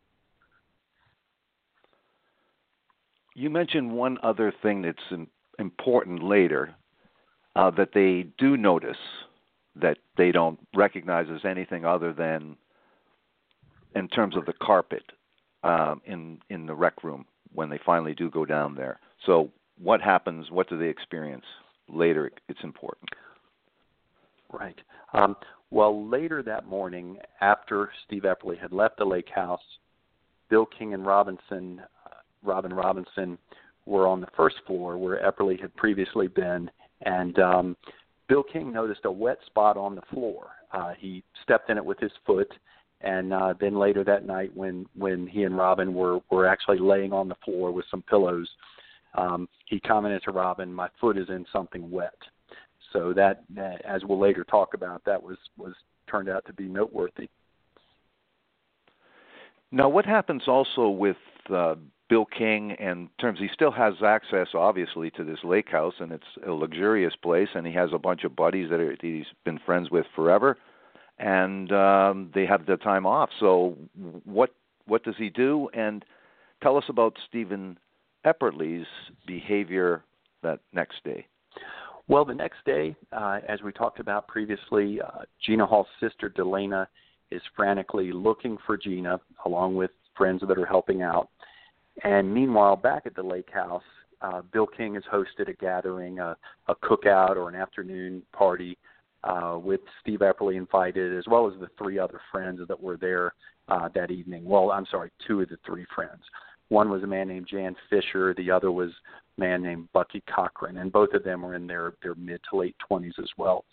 You mentioned one other thing that's important later, uh, that they do notice that they don't recognize as anything other than, in terms of the carpet um, in in the rec room when they finally do go down there. So what happens? What do they experience later? It's important. Right. Um, well, later that morning, after Steve Epperly had left the lake house, Bill King and Robinson, uh, Robin Robinson, were on the first floor where Epperly had previously been, and um, Bill King noticed a wet spot on the floor. Uh, he stepped in it with his foot, and uh, then later that night, when, when he and Robin were, were actually laying on the floor with some pillows, um, he commented to Robin, "My foot is in something wet." So that, as we'll later talk about, that was, was turned out to be noteworthy. Now, what happens also with uh, Bill King, in terms he still has access, obviously, to this lake house, and it's a luxurious place, and he has a bunch of buddies that, are, that he's been friends with forever, and um, they have the time off. So what what does he do? And tell us about Stephen Epperly's behavior that next day. Well, the next day, uh, as we talked about previously, uh, Gina Hall's sister, Delana, is frantically looking for Gina, along with friends that are helping out. And meanwhile, back at the lake house, uh, Bill King has hosted a gathering, a, a cookout or an afternoon party uh, with Steve Epperly invited, as well as the three other friends that were there uh, that evening. Well, I'm sorry, two of the three friends. One was a man named Jan Fisher. The other was a man named Bucky Cochran, and both of them were in their, their mid to late twenties as well.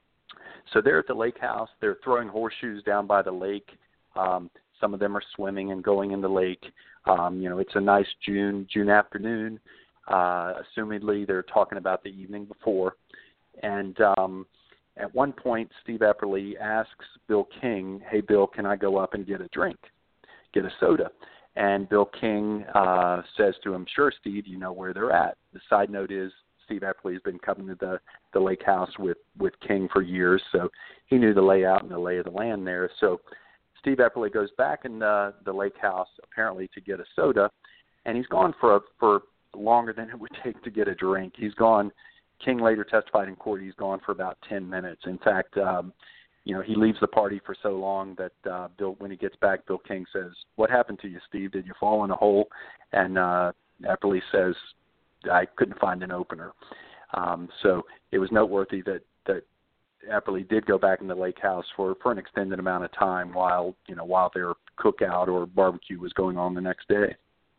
So they're at the lake house. They're throwing horseshoes down by the lake. Um, some of them are swimming and going in the lake. Um, you know, it's a nice June June afternoon. Uh, assumedly, they're talking about the evening before. And um, at one point, Steve Epperly asks Bill King, "Hey, Bill, can I go up and get a drink, get a soda?" And Bill King uh, says to him, "Sure, Steve, you know where they're at." The side note is Steve Epperly has been coming to the, the lake house with, with King for years, so he knew the layout and the lay of the land there. So Steve Epperly goes back in the, the lake house, apparently to get a soda, and he's gone for a, for longer than it would take to get a drink. He's gone, King later testified in court, he's gone for about ten minutes. In fact, um, you know, he leaves the party for so long that uh, Bill, when he gets back, Bill King says, "What happened to you, Steve? Did you fall in a hole?" And uh, Epperly says, "I couldn't find an opener." Um, so it was noteworthy that, that Epperly did go back in the lake house for, for an extended amount of time while, you know, while their cookout or barbecue was going on the next day.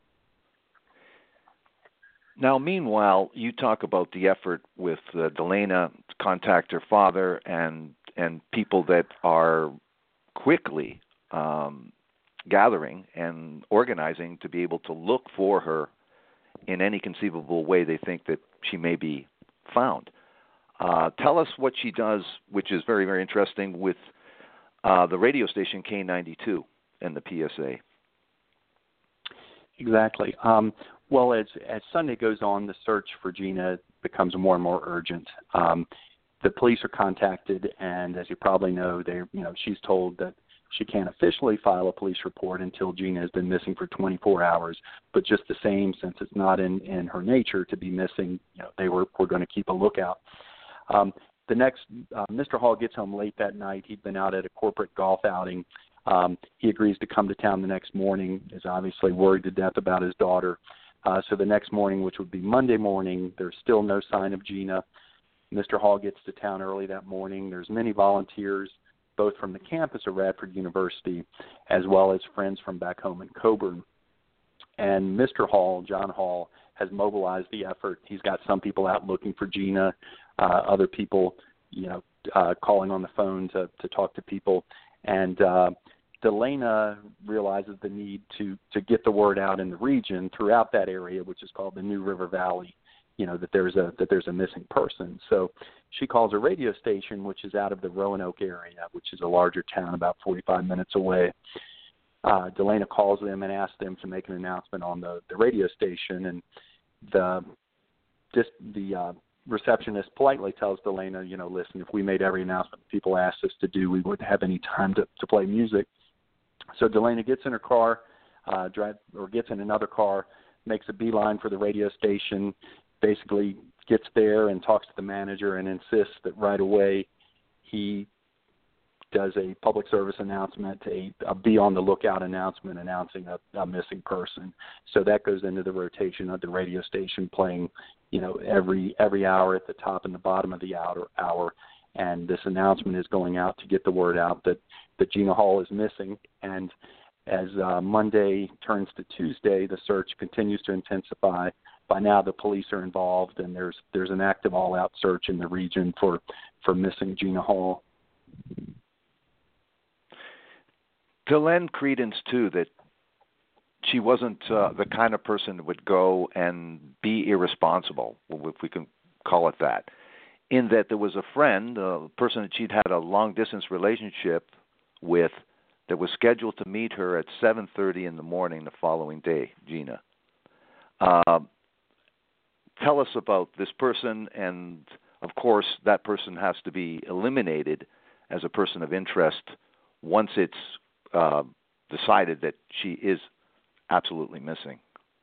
Now, meanwhile, you talk about the effort with uh, Delana to contact her father and and people that are quickly um, gathering and organizing to be able to look for her in any conceivable way they think that she may be found. Uh, tell us what she does, which is very, very interesting, with uh, the radio station K ninety-two and the P S A. Exactly. Um, well, as as Sunday goes on, the search for Gina becomes more and more urgent. Um, the police are contacted, and as you probably know, they you know she's told that she can't officially file a police report until Gina has been missing for twenty-four hours. But just the same, since it's not in, in her nature to be missing, you know, they were, were going to keep a lookout. Um, the next, uh, Mister Hall gets home late that night. He'd been out at a corporate golf outing. Um, he agrees to come to town the next morning, is obviously worried to death about his daughter. Uh, so the next morning, which would be Monday morning, there's still no sign of Gina. Mister Hall gets to town early that morning. There's many volunteers, both from the campus of Radford University as well as friends from back home in Coburn. And Mister Hall, John Hall, has mobilized the effort. He's got some people out looking for Gina, uh, other people, you know, uh, calling on the phone to, to talk to people. And uh, Delana realizes the need to, to get the word out in the region throughout that area, which is called the New River Valley, you know, that there's a that there's a missing person. So she calls a radio station, which is out of the Roanoke area, which is a larger town about forty-five minutes away. Uh, Delana calls them and asks them to make an announcement on the, the radio station, and the just the uh, receptionist politely tells Delana, you know, listen, if we made every announcement people asked us to do, we wouldn't have any time to, to play music. So Delana gets in her car, uh, drive, or gets in another car, makes a beeline for the radio station, basically gets there and talks to the manager and insists that right away he does a public service announcement, a, a be on the lookout announcement announcing a, a missing person. So that goes into the rotation of the radio station playing, you know, every every hour at the top and the bottom of the hour. hour. And this announcement is going out to get the word out that, that Gina Hall is missing. And as uh, Monday turns to Tuesday, the search continues to intensify. By now, the police are involved, and there's there's an active all-out search in the region for, for missing Gina Hall. To lend credence, too, that she wasn't uh, the kind of person that would go and be irresponsible, if we can call it that, in that there was a friend, a person that she'd had a long-distance relationship with, that was scheduled to meet her at seven thirty in the morning the following day, Gina. Uh, tell us about this person, and, of course, that person has to be eliminated as a person of interest once it's uh, decided that she is absolutely missing.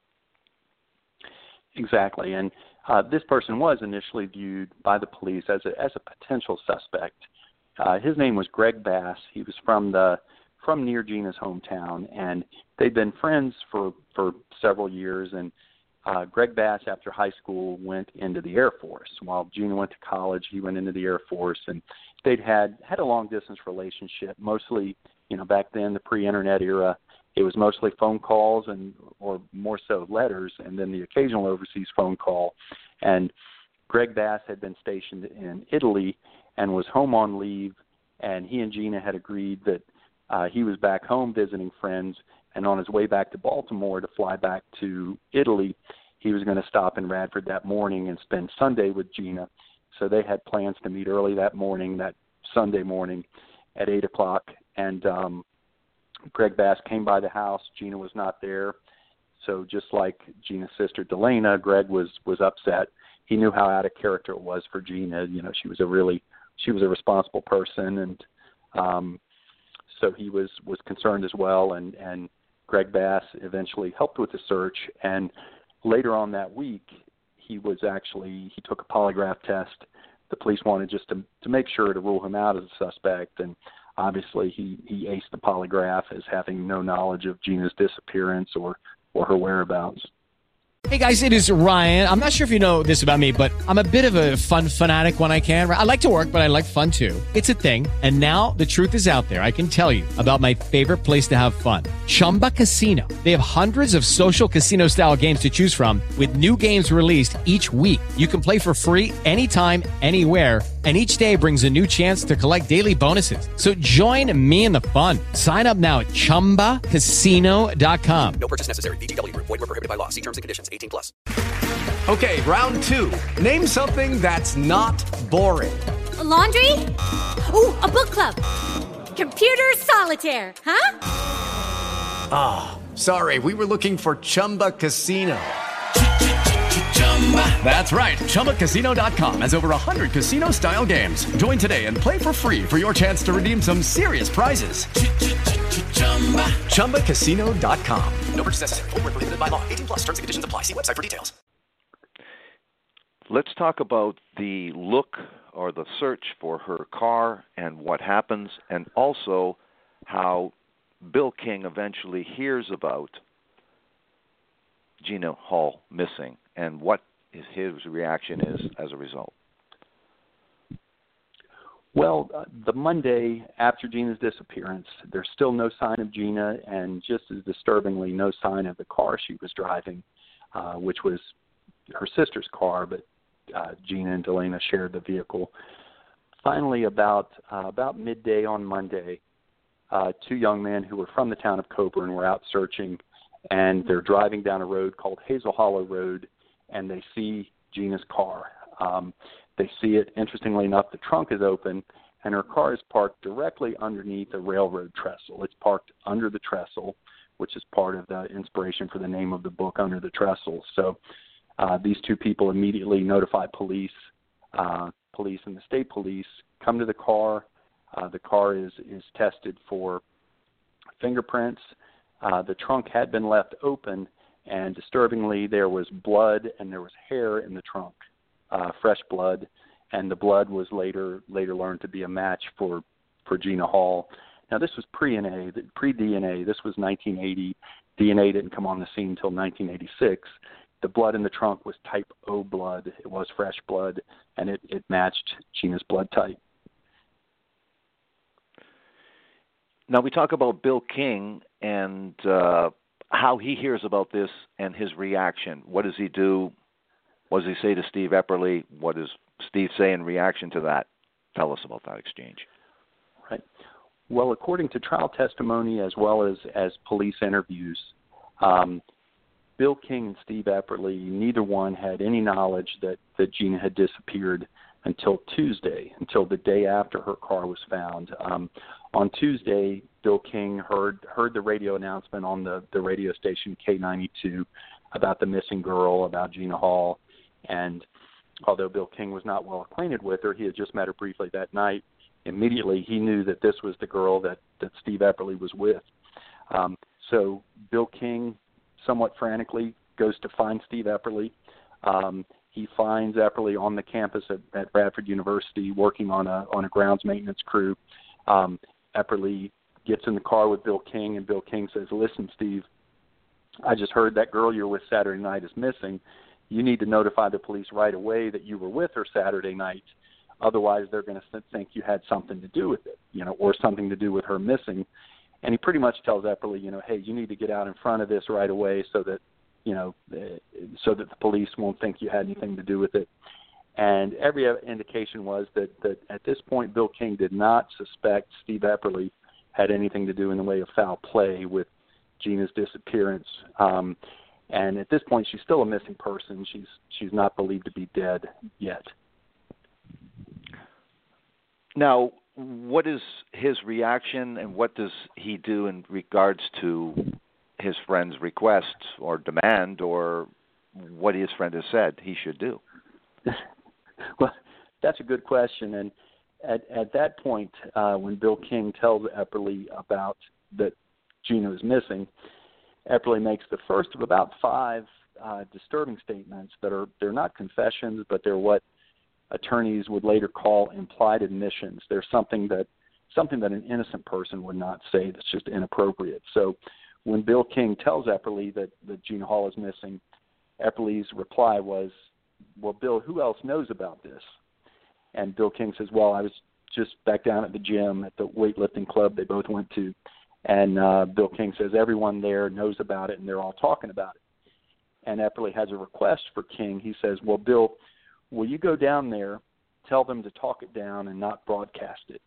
Exactly, and uh, this person was initially viewed by the police as a, as a potential suspect. Uh, his name was Greg Bass. He was from the from near Gina's hometown, and they'd been friends for, for several years. And uh, Greg Bass, after high school, went into the Air Force. While Gina went to college, he went into the Air Force, and they'd had had a long distance relationship. Mostly, you know, back then, the pre-internet era, it was mostly phone calls and, or more so, letters, and then the occasional overseas phone call. And Greg Bass had been stationed in Italy and was home on leave, and he and Gina had agreed that uh, he was back home visiting friends, and on his way back to Baltimore to fly back to Italy, he was going to stop in Radford that morning and spend Sunday with Gina. So they had plans to meet early that morning, that Sunday morning at eight o'clock, and um, Greg Bass came by the house. Gina was not there. So just like Gina's sister Delana, Greg was, was upset. He knew how out of character it was for Gina. You know, she was a really, she was a responsible person, and um, so he was, was concerned as well. And, and Greg Bass eventually helped with the search. And later on that week, he was actually, he took a polygraph test. The police wanted just to, to make sure to rule him out as a suspect. And obviously he, he aced the polygraph as having no knowledge of Gina's disappearance or, or her whereabouts. Hey guys, it is Ryan. I'm not sure if you know this about me, but I'm a bit of a fun fanatic when I can. I like to work, but I like fun too. It's a thing. And now the truth is out there. I can tell you about my favorite place to have fun. Chumba Casino. They have hundreds of social casino style games to choose from with new games released each week. You can play for free anytime, anywhere, And each day brings a new chance to collect daily bonuses. So join me in the fun. Sign up now at chumba casino dot com. No purchase necessary. V G W. Void where prohibited by law. See terms and conditions. eighteen plus. Okay, round two. Name something that's not boring. A laundry? Ooh, a book club. Computer solitaire, huh? Ah, oh, sorry. We were looking for Chumba Casino. That's right. Chumba Casino dot com has over one hundred casino-style games. Join today and play for free for your chance to redeem some serious prizes. Chumba Casino dot com. No purchase necessary. Void where prohibited by law. eighteen plus. Terms and conditions apply. See website for details. Let's talk about the look or the search for her car and what happens, and also how Bill King eventually hears about Gina Hall missing and what his reaction is as a result. Well, uh, the Monday after Gina's disappearance, there's still no sign of Gina, and just as disturbingly, no sign of the car she was driving, uh, which was her sister's car, but uh, Gina and Delana shared the vehicle. Finally, about uh, about midday on Monday, uh, two young men who were from the town of Coburn were out searching, and they're driving down a road called Hazel Hollow Road, and they see Gina's car. Um, they see it, interestingly enough, the trunk is open, and her car is parked directly underneath a railroad trestle. It's parked under the trestle, which is part of the inspiration for the name of the book, Under the Trestle. So uh, these two people immediately notify police. Uh, police and the state police come to the car. Uh, the car is, is tested for fingerprints. Uh, the trunk had been left open, and disturbingly, there was blood and there was hair in the trunk, uh, fresh blood, and the blood was later later learned to be a match for, for Gina Hall. Now, this was pre-N A, pre-D N A. This was nineteen eighty. D N A didn't come on the scene until nineteen eighty-six. The blood in the trunk was type O blood. It was fresh blood, and it, it matched Gina's blood type. Now, we talk about Bill King and uh, how he hears about this and his reaction. What does he do? What does he say to Steve Epperly? What does Steve say in reaction to that? Tell us about that exchange. Right. Well, according to trial testimony as well as, as police interviews, um, Bill King and Steve Epperly, neither one had any knowledge that, that Gina had disappeared until Tuesday, until the day after her car was found. Um, on Tuesday, Bill King heard heard the radio announcement on the, the radio station K ninety-two about the missing girl, about Gina Hall. And although Bill King was not well acquainted with her, he had just met her briefly that night. Immediately, he knew that this was the girl that, that Steve Epperly was with. Um, so Bill King, somewhat frantically, goes to find Steve Epperly. Um, he finds Epperly on the campus at, at Radford University working on a on a grounds maintenance crew. Um, Epperly gets in the car with Bill King, and Bill King says, "Listen, Steve, I just heard that girl you're with Saturday night is missing. You need to notify the police right away that you were with her Saturday night. Otherwise, they're going to think you had something to do with it, you know, or something to do with her missing." And he pretty much tells Epperly, you know, hey, you need to get out in front of this right away so that, you know, so that the police won't think you had anything to do with it. And every indication was that, that at this point, Bill King did not suspect Steve Epperly had anything to do in the way of foul play with Gina's disappearance. Um, and at this point, she's still a missing person. She's she's not believed to be dead yet. Now, what is his reaction, and what does he do in regards to his friend's request or demand, or what his friend has said he should do? Well, that's a good question. And at, at that point, uh, when Bill King tells Epperly about that Gina is missing, Epperly makes the first of about five uh, disturbing statements that are they're not confessions, but they're what attorneys would later call implied admissions. There's something that something that an innocent person would not say that's just inappropriate. So when Bill King tells Epperly that, that Gina Hall is missing, Epperly's reply was, well, Bill, who else knows about this? And Bill King says, well, I was just back down at the gym at the weightlifting club they both went to. And uh, Bill King says everyone there knows about it and they're all talking about it. And Epperly has a request for King. He says, well, Bill, will you go down there, tell them to talk it down and not broadcast it.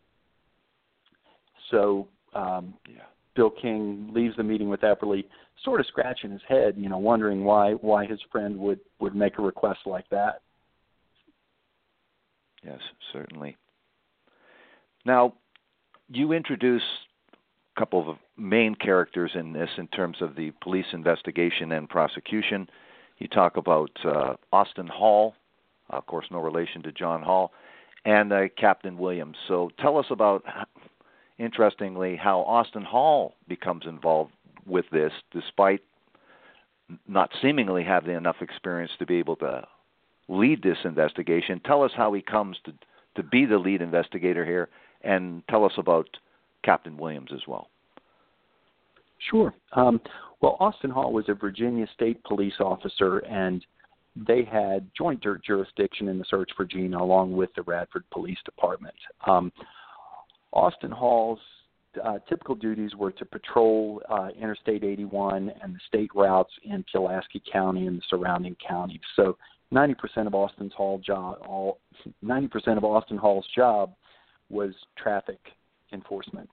So um, yeah. Bill King leaves the meeting with Epperly, sort of scratching his head, you know, wondering why why his friend would, would make a request like that. Yes, certainly. Now, you introduce a couple of main characters in this in terms of the police investigation and prosecution. You talk about uh, Austin Hall, uh, of course, no relation to John Hall, and uh, Captain Williams. So tell us about, interestingly, how Austin Hall becomes involved with this, despite not seemingly having enough experience to be able to lead this investigation. Tell us how he comes to, to be the lead investigator here, and tell us about Captain Williams as well. Sure. Um, well, Austin Hall was a Virginia State Police officer, and they had joint jurisdiction in the search for Gina along with the Radford Police Department. Um, Austin Hall's uh, typical duties were to patrol uh, Interstate eighty-one and the state routes in Pulaski County and the surrounding counties. So ninety percent of Austin's Hall job, all ninety percent of Austin Hall's job was traffic enforcement.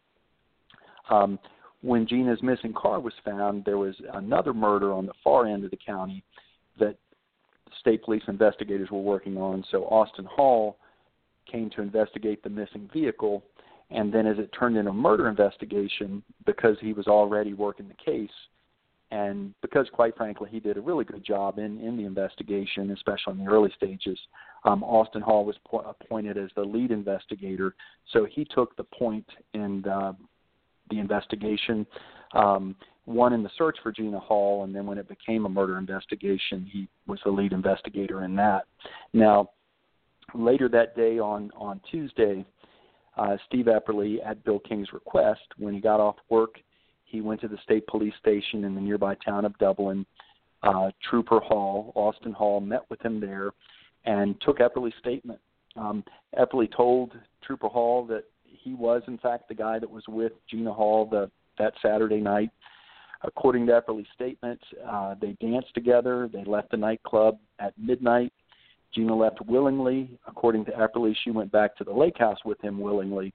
Um, when Gina's missing car was found, there was another murder on the far end of the county that state police investigators were working on. So Austin Hall came to investigate the missing vehicle, and then as it turned into a murder investigation, because he was already working the case, and because, quite frankly, he did a really good job in, in the investigation, especially in the early stages, um, Austin Hall was po- appointed as the lead investigator. So he took the point in the, the investigation, um, one in the search for Gina Hall, and then when it became a murder investigation, he was the lead investigator in that. Now, later that day on, on Tuesday, uh, Steve Epperly, at Bill King's request, when he got off work, he went to the state police station in the nearby town of Dublin. Uh, Trooper Hall, Austin Hall, met with him there and took Epperly's statement. Um, Epperly told Trooper Hall that he was, in fact, the guy that was with Gina Hall the, that Saturday night. According to Epperly's statement, uh, they danced together. They left the nightclub at midnight. Gina left willingly. According to Epperly, she went back to the lake house with him willingly.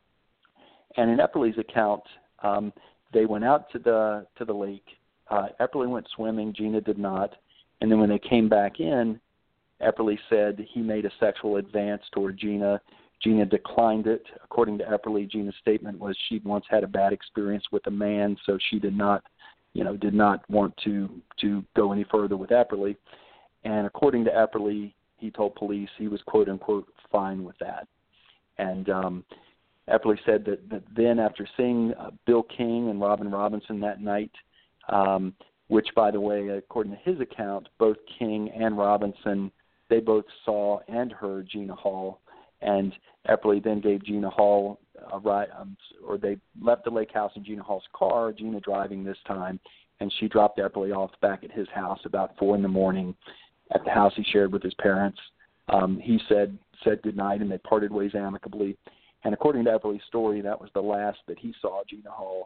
And in Epperly's account, um, they went out to the to the lake. Uh, Epperly went swimming. Gina did not. And then when they came back in, Epperly said he made a sexual advance toward Gina. Gina declined it. According to Epperly, Gina's statement was she'd once had a bad experience with a man, so she did not, you know, did not want to to go any further with Epperly. And according to Epperly, he told police he was quote unquote fine with that. And um, Epperly said that, that then after seeing uh, Bill King and Robin Robinson that night, um, which, by the way, according to his account, both King and Robinson, they both saw and heard Gina Hall. And Epperly then gave Gina Hall a ride, um, or they left the lake house in Gina Hall's car, Gina driving this time, and she dropped Epperly off back at his house about four in the morning at the house he shared with his parents. Um, he said said goodnight, and they parted ways amicably. And according to Epperly's story, that was the last that he saw Gina Hall.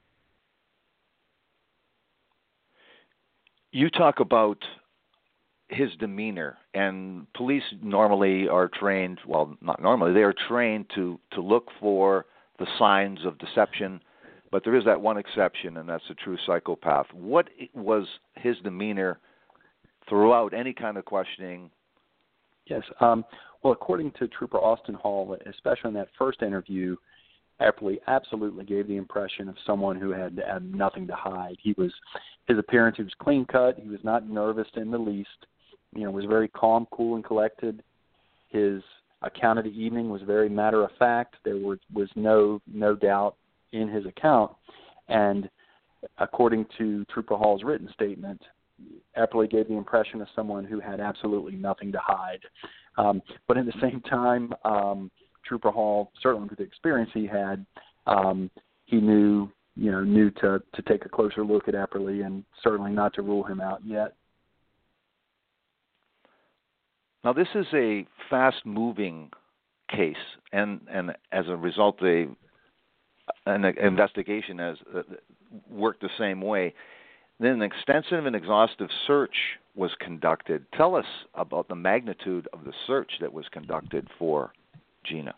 You talk about his demeanor, and police normally are trained, well, not normally, they are trained to, to look for the signs of deception, but there is that one exception, and that's a true psychopath. What was his demeanor throughout any kind of questioning? Yes. Um, well, according to Trooper Austin Hall, especially in that first interview, Epperly absolutely gave the impression of someone who had, had nothing to hide. He was, his appearance, he was clean cut. He was not nervous in the least. You know, was very calm, cool, and collected. His account of the evening was very matter of fact. There was, was no no doubt in his account. And according to Trooper Hall's written statement, Epperly gave the impression of someone who had absolutely nothing to hide. Um, but at the same time, um, Trooper Hall, certainly with the experience he had, um, he knew, you know, knew to, to take a closer look at Epperly and certainly not to rule him out yet. Now, this is a fast-moving case, and, and as a result, a, an investigation has uh, worked the same way. Then an extensive and exhaustive search was conducted. Tell us about the magnitude of the search that was conducted for Gina.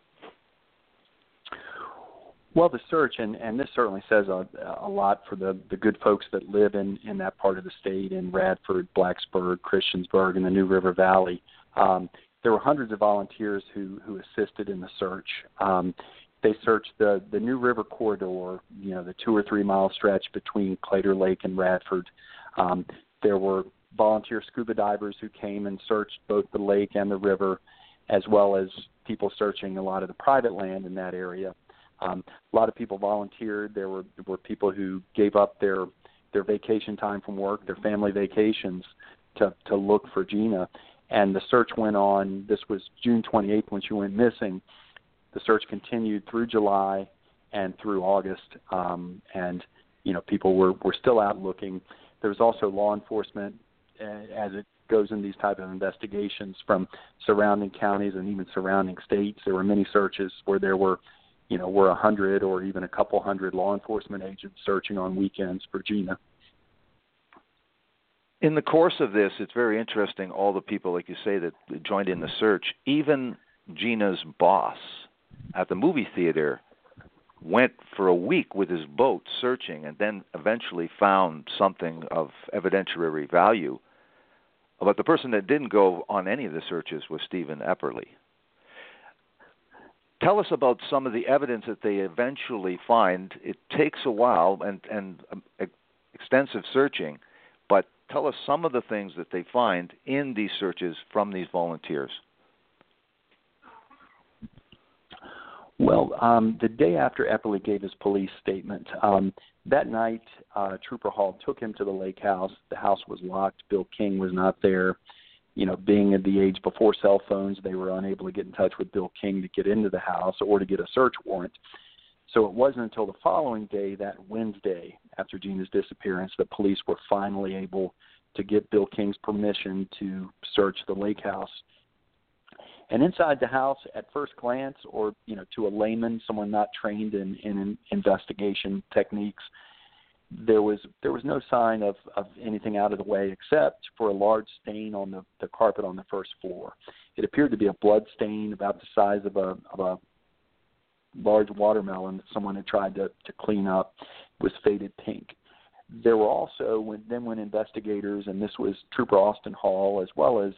Well, the search, and, and this certainly says a, a lot for the, the good folks that live in, in that part of the state, in Radford, Blacksburg, Christiansburg, and the New River Valley. Um, there were hundreds of volunteers who, who assisted in the search. Um, they searched the, the New River corridor, you know, the two or three mile stretch between Claytor Lake and Radford. Um, there were volunteer scuba divers who came and searched both the lake and the river, as well as people searching a lot of the private land in that area. Um, a lot of people volunteered. There were there were people who gave up their their vacation time from work, their family vacations, to to look for Gina. And the search went on. This was June twenty-eighth when she went missing. The search continued through July and through August. Um, and you know, people were, were still out looking. There was also law enforcement, uh, as it goes in these type of investigations, from surrounding counties and even surrounding states. There were many searches where there were you know, were a hundred or even a couple hundred law enforcement agents searching on weekends for Gina. In the course of this, it's very interesting, all the people, like you say, that joined in the search. Even Gina's boss at the movie theater went for a week with his boat searching, and then eventually found something of evidentiary value. But the person that didn't go on any of the searches was Stephen Epperly. Tell us about some of the evidence that they eventually find. It takes a while and, and um, extensive searching, but tell us some of the things that they find in these searches from these volunteers. Well, um, the day after Epperly gave his police statement, um, that night uh, Trooper Hall took him to the lake house. The house was locked. Bill King was not there. You know, being at the age before cell phones, they were unable to get in touch with Bill King to get into the house or to get a search warrant. So it wasn't until the following day, that Wednesday, after Gina's disappearance, that police were finally able to get Bill King's permission to search the lake house. And inside the house, at first glance, or, you know, to a layman, someone not trained in, in investigation techniques, There was there was no sign of, of anything out of the way except for a large stain on the, the carpet on the first floor. It appeared to be a blood stain about the size of a of a large watermelon that someone had tried to, to clean up. It was faded pink. There were also, when, then when investigators, and this was Trooper Austin Hall as well as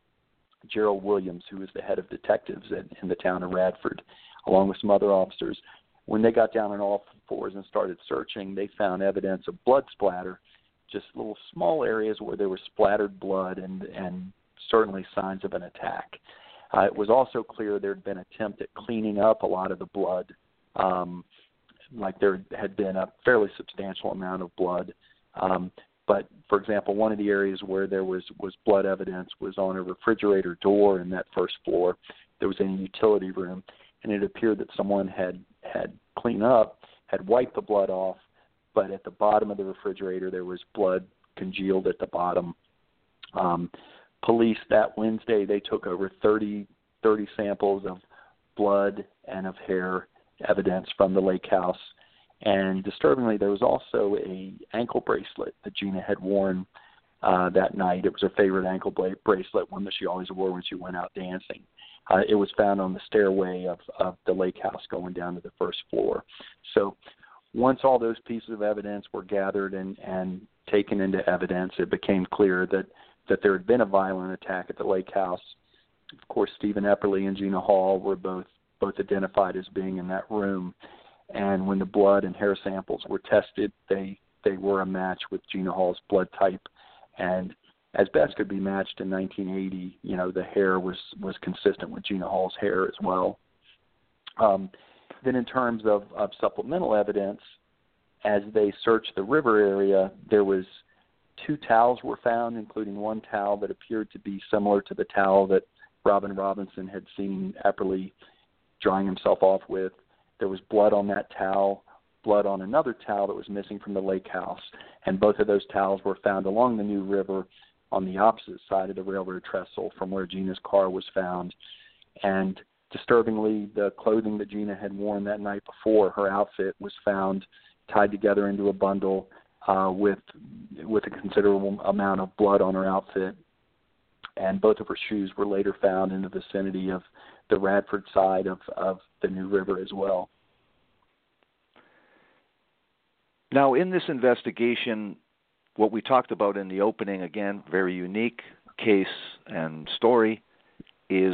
Gerald Williams, who was the head of detectives in, in the town of Radford, along with some other officers, when they got down on all fours and started searching, they found evidence of blood splatter, just little small areas where there was splattered blood and, and certainly signs of an attack. Uh, it was also clear there had been an attempt at cleaning up a lot of the blood, um, like there had been a fairly substantial amount of blood. Um, but, for example, one of the areas where there was, was blood evidence was on a refrigerator door in that first floor. There was in a utility room, and it appeared that someone had had cleaned up, had wiped the blood off, but at the bottom of the refrigerator there was blood congealed at the bottom. Um, police that Wednesday, they took over thirty, thirty samples of blood and of hair evidence from the lake house. And disturbingly, there was also a ankle bracelet that Gina had worn uh, that night. It was her favorite ankle bracelet, one that she always wore when she went out dancing. Uh, it was found on the stairway of, of the lake house going down to the first floor. So once all those pieces of evidence were gathered and, and taken into evidence, it became clear that, that there had been a violent attack at the lake house. Of course, Stephen Epperly and Gina Hall were both, both identified as being in that room. And when the blood and hair samples were tested, they, they were a match with Gina Hall's blood type. And as best could be matched in nineteen eighty, you know, the hair was, was consistent with Gina Hall's hair as well. Um, then in terms of, of supplemental evidence, as they searched the river area, there was two towels were found, including one towel that appeared to be similar to the towel that Robin Robinson had seen Epperly drying himself off with. There was blood on that towel, blood on another towel that was missing from the lake house, and both of those towels were found along the New River on the opposite side of the railroad trestle from where Gina's car was found. And disturbingly, the clothing that Gina had worn that night before, her outfit, was found tied together into a bundle uh, with with a considerable amount of blood on her outfit. And both of her shoes were later found in the vicinity of the Radford side of, of the New River as well. Now, in this investigation, what we talked about in the opening, again, very unique case and story, is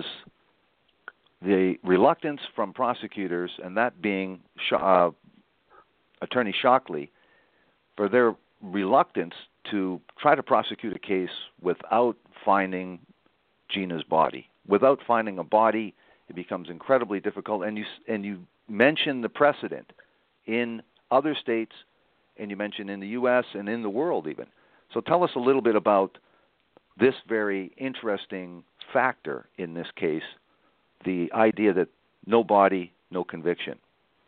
the reluctance from prosecutors, and that being uh, Attorney Shockley, for their reluctance to try to prosecute a case without finding Gina's body. Without finding a body, it becomes incredibly difficult. And you and you mentioned the precedent in other states, and you mentioned in the U S and in the world even. So tell us a little bit about this very interesting factor in this case, the idea that no body, no conviction.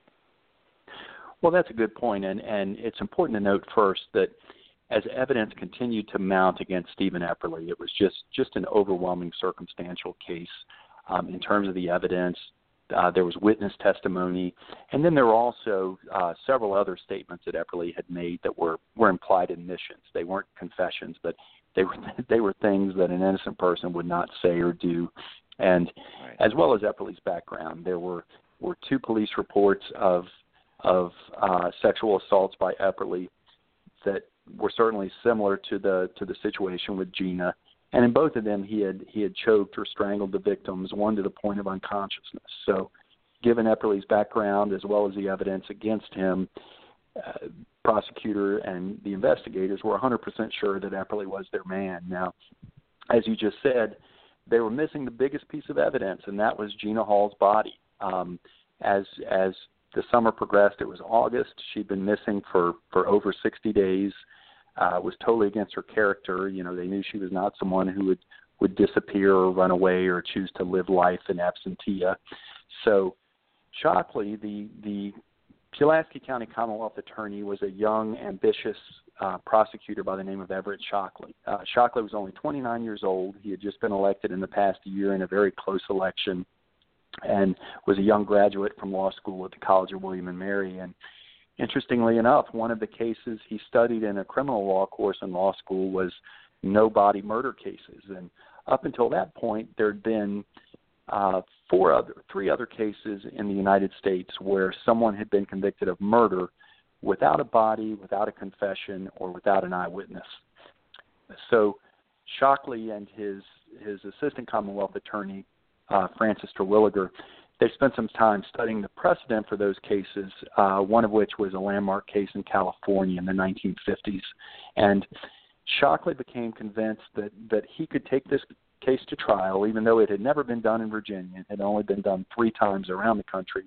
Well, that's a good point, and, and it's important to note first that as evidence continued to mount against Stephen Epperly, it was just, just an overwhelming circumstantial case um, in terms of the evidence. Uh, there was witness testimony, and then there were also uh, several other statements that Epperly had made that were, were implied admissions. They weren't confessions, but they were they were things that an innocent person would not say or do. And right. As well as Epperly's background, there were, were two police reports of of uh, sexual assaults by Epperly that were certainly similar to the to the situation with Gina. And in both of them, he had he had choked or strangled the victims, one to the point of unconsciousness. So, given Epperly's background as well as the evidence against him, uh, prosecutor and the investigators were one hundred percent sure that Epperly was their man. Now, as you just said, they were missing the biggest piece of evidence, and that was Gina Hall's body. Um, as as the summer progressed, it was August. She'd been missing for, for over sixty days. Uh, was totally against her character. You know, they knew she was not someone who would, would disappear or run away or choose to live life in absentia. So Shockley, the, the Pulaski County Commonwealth Attorney, was a young, ambitious uh, prosecutor by the name of Everett Shockley. Uh, Shockley was only twenty-nine years old. He had just been elected in the past year in a very close election and was a young graduate from law school at the College of William and Mary. And interestingly enough, one of the cases he studied in a criminal law course in law school was no-body murder cases. And up until that point, there had been uh, four other, three other cases in the United States where someone had been convicted of murder without a body, without a confession, or without an eyewitness. So Shockley and his his assistant Commonwealth attorney, uh, Francis Terwilliger, they spent some time studying the precedent for those cases, uh, one of which was a landmark case in California in the nineteen fifties. And Shockley became convinced that, that he could take this case to trial, even though it had never been done in Virginia. It had only been done three times around the country.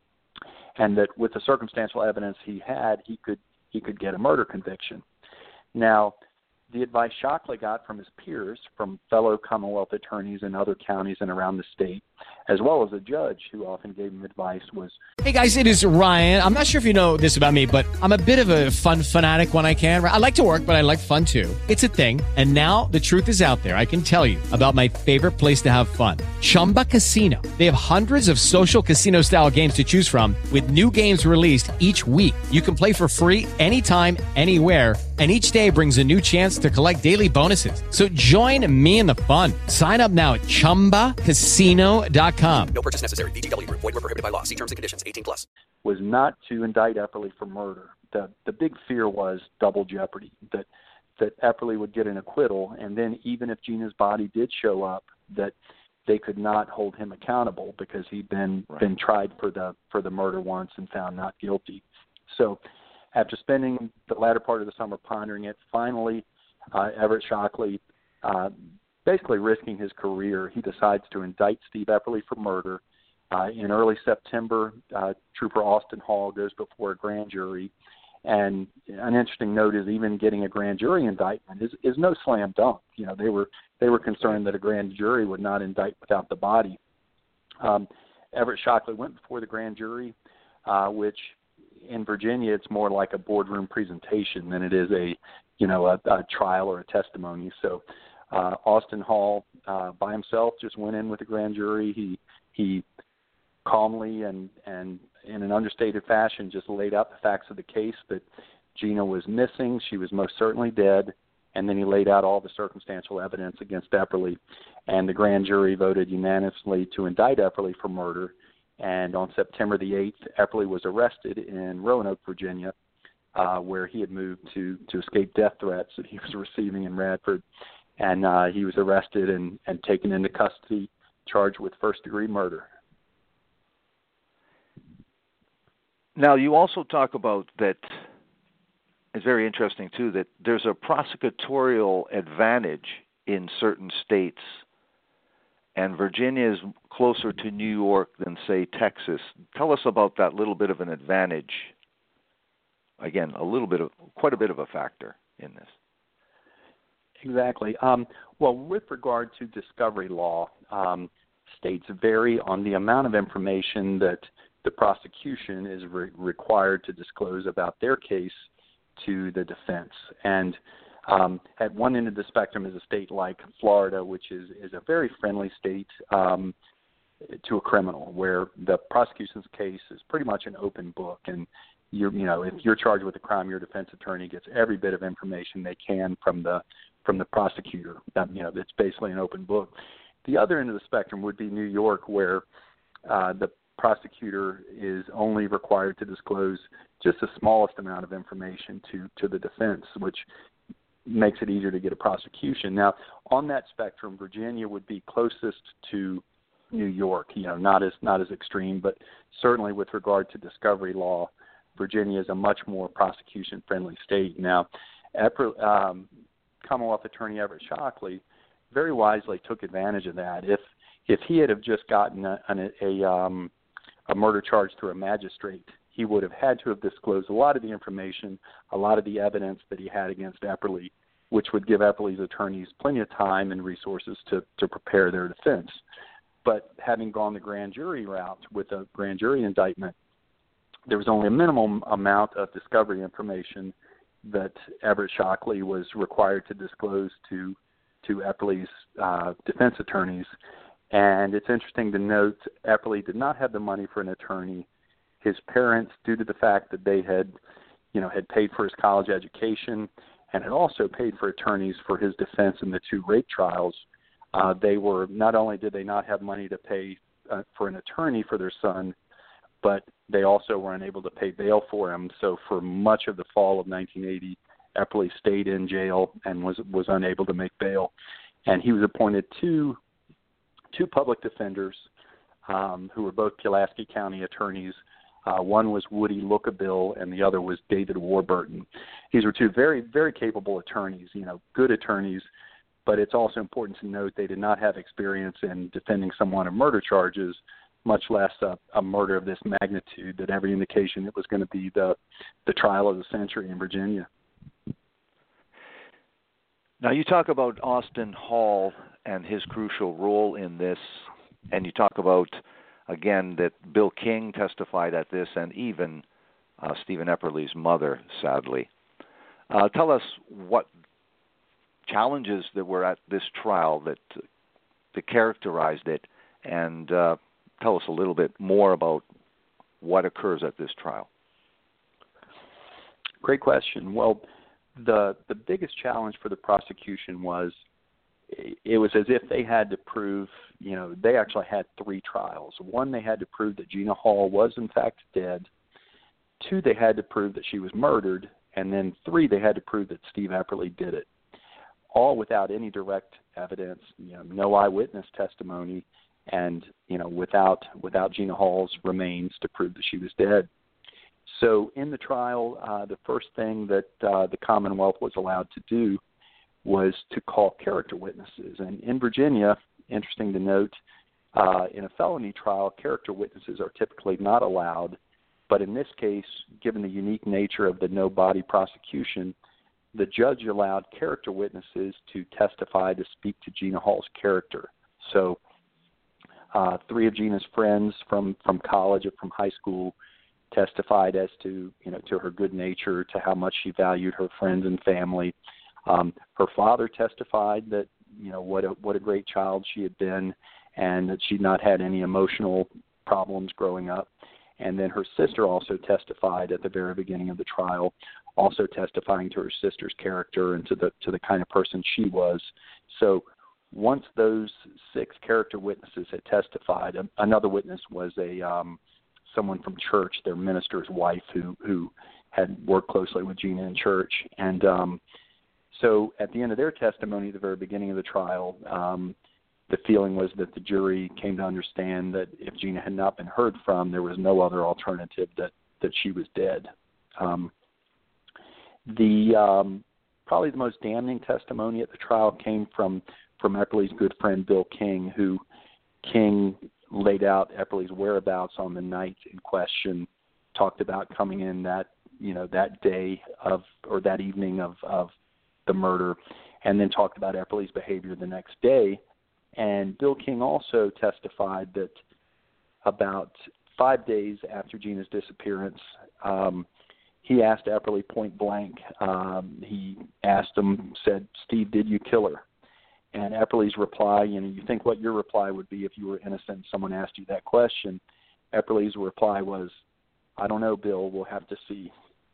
And that with the circumstantial evidence he had, he could he could get a murder conviction. Now, the advice Shockley got from his peers, from fellow Commonwealth attorneys in other counties and around the state, as well as a judge who often gave him advice, was... Hey guys, it is Ryan. I'm not sure if you know this about me, but I'm a bit of a fun fanatic when I can. I like to work, but I like fun too. It's a thing. And now the truth is out there. I can tell you about my favorite place to have fun. Chumba Casino. They have hundreds of social casino style games to choose from with new games released each week. You can play for free anytime, anywhere. And each day brings a new chance to collect daily bonuses. So join me in the fun. Sign up now at chumba casino dot com. No purchase necessary. V G W. Void where prohibited by law. See terms and conditions. eighteen plus. Was not to indict Epperly for murder. The the big fear was double jeopardy, that that Epperly would get an acquittal, and then even if Gina's body did show up, that they could not hold him accountable because he'd been right. been tried for the for the murder once and found not guilty. So after spending the latter part of the summer pondering it, finally uh, Everett Shockley, uh, basically risking his career, he decides to indict Steve Epperly for murder. Uh, in early September, uh, Trooper Austin Hall goes before a grand jury. And an interesting note is even getting a grand jury indictment is, is no slam dunk. You know, they were they were concerned that a grand jury would not indict without the body. Um, Everett Shockley went before the grand jury, uh, which in Virginia it's more like a boardroom presentation than it is a, you know, a, a trial or a testimony. So uh, Austin Hall uh, by himself just went in with the grand jury. He he calmly and and in an understated fashion just laid out the facts of the case, that Gina was missing. She was most certainly dead. And then he laid out all the circumstantial evidence against Epperly. And the grand jury voted unanimously to indict Epperly for murder. And on September the eighth, Epperly was arrested in Roanoke, Virginia, uh, where he had moved to, to escape death threats that he was receiving in Radford. And uh, he was arrested and, and taken into custody, charged with first-degree murder. Now, you also talk about that, it's very interesting, too, that there's a prosecutorial advantage in certain states, and Virginia is closer to New York than, say, Texas. Tell us about that little bit of an advantage. Again, a little bit of, quite a bit of a factor in this. Exactly. Um, well, with regard to discovery law, um, states vary on the amount of information that the prosecution is re- required to disclose about their case to the defense. And um, at one end of the spectrum is a state like Florida, which is, is a very friendly state um, to a criminal, where the prosecution's case is pretty much an open book. And you're, you know, if you're charged with a crime, your defense attorney gets every bit of information they can from the from the prosecutor. That, you know, it's basically an open book. The other end of the spectrum would be New York, where uh, the prosecutor is only required to disclose just the smallest amount of information to, to the defense, which makes it easier to get a prosecution. Now, on that spectrum, Virginia would be closest to New York, you know, not as not as extreme, but certainly with regard to discovery law, Virginia is a much more prosecution-friendly state. Now, um, Commonwealth Attorney Everett Shockley very wisely took advantage of that. If if he had have just gotten a, a, a, um, a murder charge through a magistrate, he would have had to have disclosed a lot of the information, a lot of the evidence that he had against Epperly, which would give Epperly's attorneys plenty of time and resources to, to prepare their defense. But having gone the grand jury route with a grand jury indictment, there was only a minimum amount of discovery information that Everett Shockley was required to disclose to to Epperly's uh, defense attorneys. And it's interesting to note Epperly did not have the money for an attorney. His parents, due to the fact that they had, you know, had paid for his college education and had also paid for attorneys for his defense in the two rape trials, uh, they were, not only did they not have money to pay uh, for an attorney for their son, but they also were unable to pay bail for him. So for much of the fall of nineteen eighty, Epperly stayed in jail and was was unable to make bail. And he was appointed two two public defenders um, who were both Pulaski County attorneys. Uh, one was Woody Lookabill, and the other was David Warburton. These were two very, very capable attorneys, you know, good attorneys, but it's also important to note they did not have experience in defending someone of murder charges, much less a, a murder of this magnitude, that every indication it was going to be the, the trial of the century in Virginia. Now, you talk about Austin Hall and his crucial role in this, and you talk about, again, that Bill King testified at this, and even uh, Stephen Epperly's mother, sadly. Uh, tell us what challenges that were at this trial that, that characterized it, and uh, tell us a little bit more about what occurs at this trial. Great question. Well, the the biggest challenge for the prosecution was it was as if they had to prove, you know, they actually had three trials. One, they had to prove that Gina Hall was in fact dead. Two, they had to prove that she was murdered. And then three, they had to prove that Steve Epperly did it, all without any direct evidence, you know, no eyewitness testimony, and, you know, without without Gina Hall's remains to prove that she was dead. So in the trial, uh, the first thing that uh, the Commonwealth was allowed to do was to call character witnesses. And in Virginia, interesting to note, uh, in a felony trial, character witnesses are typically not allowed. But in this case, given the unique nature of the no-body prosecution, the judge allowed character witnesses to testify to speak to Gina Hall's character. So uh, three of Gina's friends from, from college or from high school testified as to, you know, to her good nature, to how much she valued her friends and family. Um, her father testified that, you know, what a, what a great child she had been, and that she'd not had any emotional problems growing up. And then her sister also testified at the very beginning of the trial, also testifying to her sister's character and to the to the kind of person she was. So once those six character witnesses had testified, another witness was a um, someone from church, their minister's wife, who who had worked closely with Gina in church. And um, so at the end of their testimony, at the very beginning of the trial, um, the feeling was that the jury came to understand that if Gina had not been heard from, there was no other alternative, that, that she was dead. Um, the um, probably the most damning testimony at the trial came from, from Epperly's good friend Bill King, who King laid out Epperly's whereabouts on the night in question, talked about coming in that, you know, that day of, or that evening of, of the murder, and then talked about Epperly's behavior the next day. And Bill King also testified that about five days after Gina's disappearance, um, he asked Epperly point blank, um, he asked him, said, "Steve, did you kill her?" And Epperly's reply, you know, you think what your reply would be if you were innocent, someone asked you that question. Epperly's reply was, "I don't know, Bill, we'll have to see."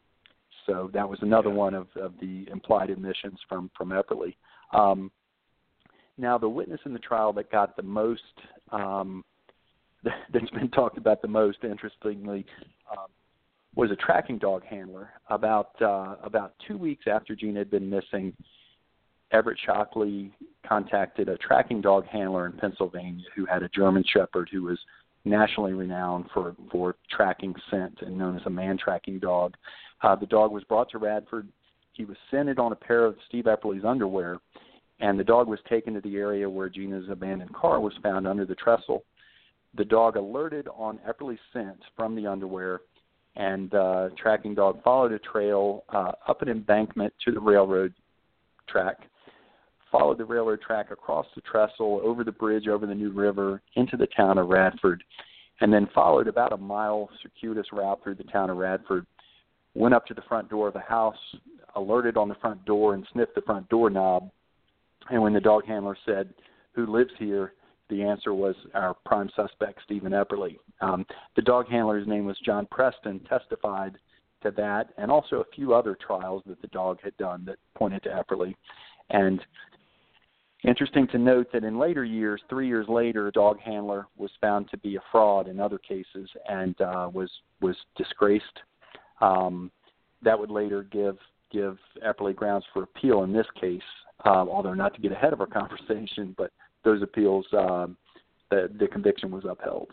So that was another yeah. one of, of the implied admissions from, from Epperly. Um, now, the witness in the trial that got the most, um, that's been talked about the most, interestingly, um, was a tracking dog handler. About uh, about two weeks after Gina had been missing, Everett Shockley contacted a tracking dog handler in Pennsylvania who had a German Shepherd who was nationally renowned for, for tracking scent and known as a man-tracking dog. Uh, the dog was brought to Radford. He was scented on a pair of Steve Epperly's underwear, and the dog was taken to the area where Gina's abandoned car was found under the trestle. The dog alerted on Epperly's scent from the underwear, and uh, tracking dog followed a trail uh, up an embankment to the railroad track, followed the railroad track across the trestle, over the bridge, over the New River, into the town of Radford, and then followed about a mile circuitous route through the town of Radford, went up to the front door of the house, alerted on the front door, and sniffed the front doorknob. And when the dog handler said, "Who lives here?" the answer was our prime suspect, Stephen Epperly. Um, the dog handler's name was John Preston, testified to that, and also a few other trials that the dog had done that pointed to Epperly. And interesting to note that in later years, three years later, a dog handler was found to be a fraud in other cases and uh, was was disgraced. Um, that would later give give Epperly grounds for appeal in this case, um, although not to get ahead of our conversation, but those appeals, um, the, the conviction was upheld.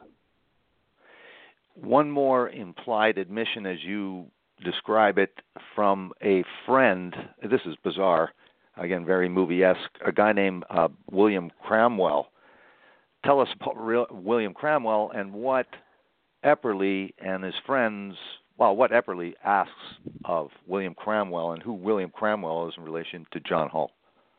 One more implied admission, as you describe it, from a friend. This is bizarre. Again, very movie-esque. A guy named uh, William Cramwell. Tell us about real, William Cramwell and what Epperly and his friends, well, what Epperly asks of William Cramwell and who William Cramwell is in relation to John Hull.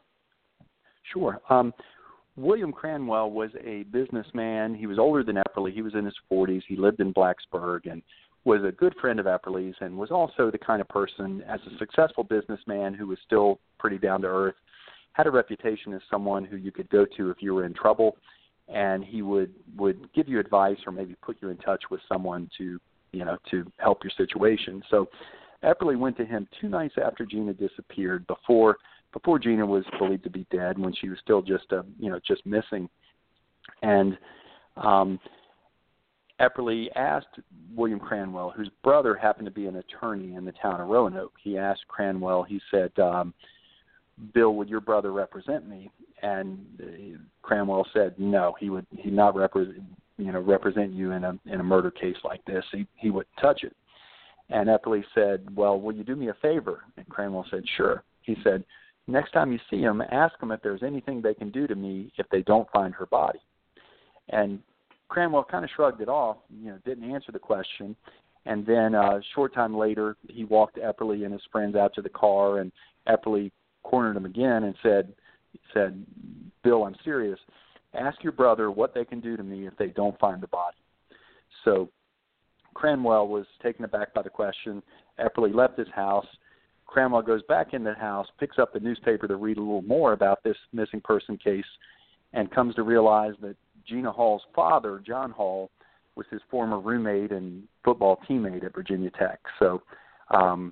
Sure. Um, William Cramwell was a businessman. He was older than Epperly. He was in his forties. He lived in Blacksburg and was a good friend of Epperly's, and was also the kind of person, as a successful businessman who was still pretty down to earth, had a reputation as someone who you could go to if you were in trouble, and he would, would give you advice or maybe put you in touch with someone to, you know, to help your situation. So Epperly went to him two nights after Gina disappeared, before before Gina was believed to be dead, when she was still just a, you know, just missing. And um, Epperly asked William Cramwell, whose brother happened to be an attorney in the town of Roanoke. He asked Cramwell, he said, um, "Bill, would your brother represent me?" And uh, Cramwell said, "No, he would he not represent you know represent you in a in a murder case like this. He he wouldn't touch it." And Epperly said, "Well, will you do me a favor?" And Cramwell said, "Sure." He said, "Next time you see him, ask him if there's anything they can do to me if they don't find her body." And Cramwell kind of shrugged it off, you know, didn't answer the question. And then uh, a short time later, he walked Epperly and his friends out to the car, and Epperly cornered him again and said, said, "Bill, I'm serious. Ask your brother what they can do to me if they don't find the body." So Cramwell was taken aback by the question. Epperly left his house. Cramwell goes back in the house, picks up the newspaper to read a little more about this missing person case, and comes to realize that Gina Hall's father, John Hall, was his former roommate and football teammate at Virginia Tech. So um,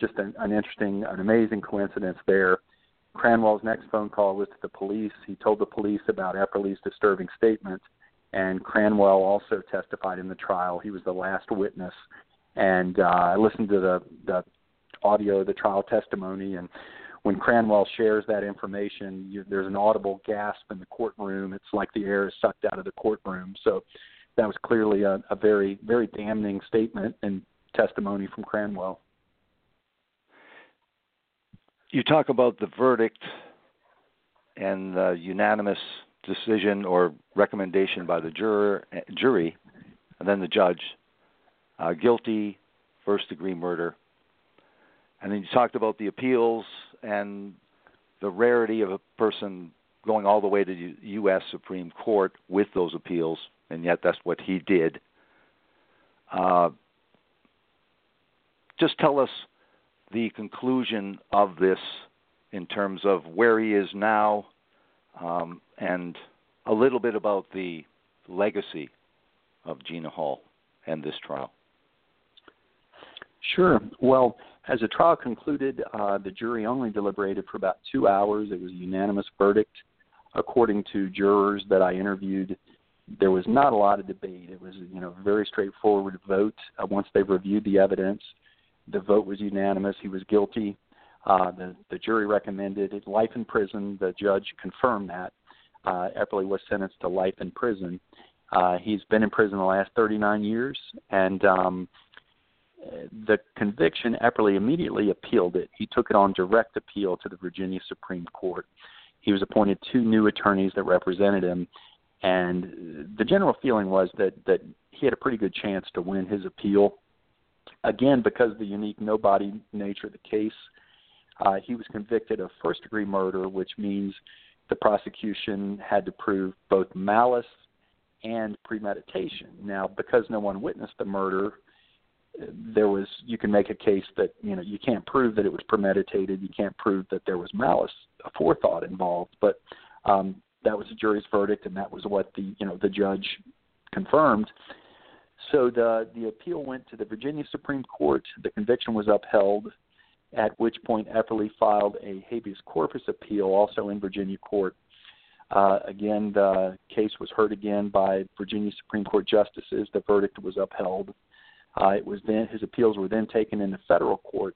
just an, an interesting, an amazing coincidence there. Cranwell's next phone call was to the police. He told the police about Epperly's disturbing statement, and Cranwell also testified in the trial. He was the last witness. And uh, I listened to the, the audio of the trial testimony, and when Cranwell shares that information, you, there's an audible gasp in the courtroom. It's like the air is sucked out of the courtroom. So that was clearly a, a very, very damning statement and testimony from Cranwell. You talk about the verdict and the unanimous decision or recommendation by the juror, jury, and then the judge, uh, guilty, first-degree murder. And then you talked about the appeals and the rarity of a person going all the way to the U S Supreme Court with those appeals, and yet that's what he did. Uh, just tell us the conclusion of this in terms of where he is now, um, and a little bit about the legacy of Gina Hall and this trial. Sure. Well, as the trial concluded, uh, the jury only deliberated for about two hours. It was a unanimous verdict. According to jurors that I interviewed, there was not a lot of debate. It was, you know, a very straightforward vote. Uh, once they reviewed the evidence, the vote was unanimous. He was guilty. Uh, the, the jury recommended life in prison. The judge confirmed that. Uh, Epperly was sentenced to life in prison. Uh, he's been in prison the last thirty-nine years, and um, the conviction, Epperly immediately appealed it. He took it on direct appeal to the Virginia Supreme Court. He was appointed two new attorneys that represented him, and the general feeling was that, that he had a pretty good chance to win his appeal. Again, because of the unique no-body nature of the case, uh, he was convicted of first-degree murder, which means the prosecution had to prove both malice and premeditation. Now, because no one witnessed the murder, there was, you can make a case that, you know, you can't prove that it was premeditated. You can't prove that there was malice, a forethought involved. But um, that was the jury's verdict, and that was what the, you know, the judge confirmed. So the the appeal went to the Virginia Supreme Court. The conviction was upheld, at which point Epperly filed a habeas corpus appeal, also in Virginia court. Uh, again, the case was heard again by Virginia Supreme Court justices. The verdict was upheld. Uh, it was then his appeals were then taken into federal court.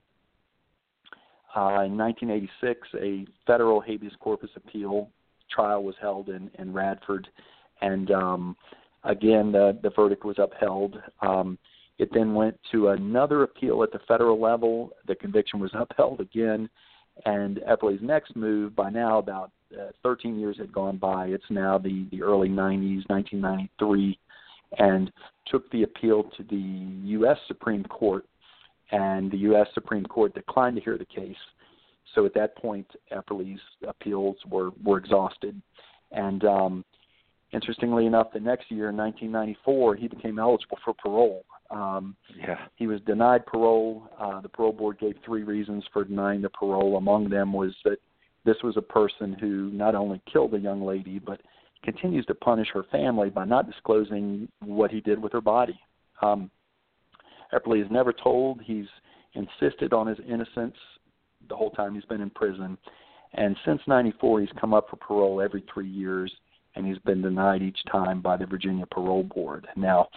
Uh, in nineteen eighty-six, a federal habeas corpus appeal trial was held in, in Radford, and um, again the, the verdict was upheld. Um, it then went to another appeal at the federal level. The conviction was upheld again, and Epperly's next move, by now about uh, thirteen years had gone by. It's now the, the early nineties, nineteen ninety-three, and took the appeal to the U S Supreme Court, and the U S Supreme Court declined to hear the case. So at that point, Epperly's appeals were, were exhausted. And um, interestingly enough, the next year, in nineteen ninety-four, he became eligible for parole. Um, yeah. He was denied parole. Uh, the parole board gave three reasons for denying the parole. Among them was that this was a person who not only killed a young lady, but continues to punish her family by not disclosing what he did with her body. Um, Epperly is never told. He's insisted on his innocence the whole time he's been in prison. And since ninety-four, he's come up for parole every three years, and he's been denied each time by the Virginia Parole Board. Now,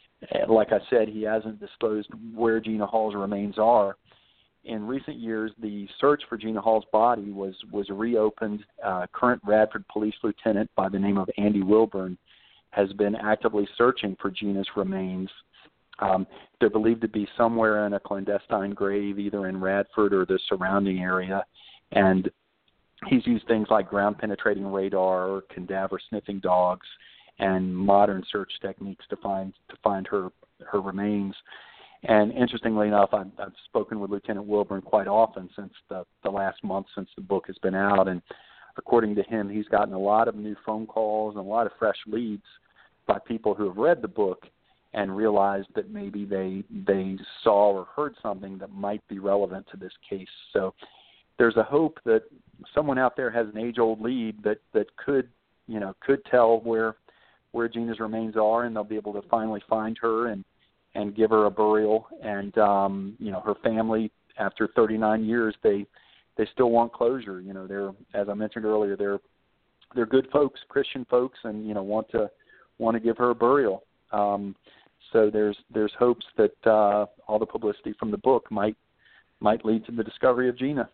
like I said, he hasn't disclosed where Gina Hall's remains are. In recent years, the search for Gina Hall's body was, was reopened. Uh, current Radford Police Lieutenant by the name of Andy Wilburn has been actively searching for Gina's remains. Um, they're believed to be somewhere in a clandestine grave, either in Radford or the surrounding area. And he's used things like ground-penetrating radar, cadaver sniffing dogs, and modern search techniques to find to find her her remains. And interestingly enough, I've, I've spoken with Lieutenant Wilburn quite often since the, the last month since the book has been out. And according to him, he's gotten a lot of new phone calls and a lot of fresh leads by people who have read the book and realized that maybe they they saw or heard something that might be relevant to this case. So there's a hope that someone out there has an age-old lead that, that could, you know, could tell where where Gina's remains are, and they'll be able to finally find her and and give her a burial, and um, you know, her family after thirty-nine years, they they still want closure. You know, they're, as I mentioned earlier, they're they're good folks, Christian folks, and you know want to want to give her a burial. Um, so there's there's hopes that uh, all the publicity from the book might might lead to the discovery of Gina.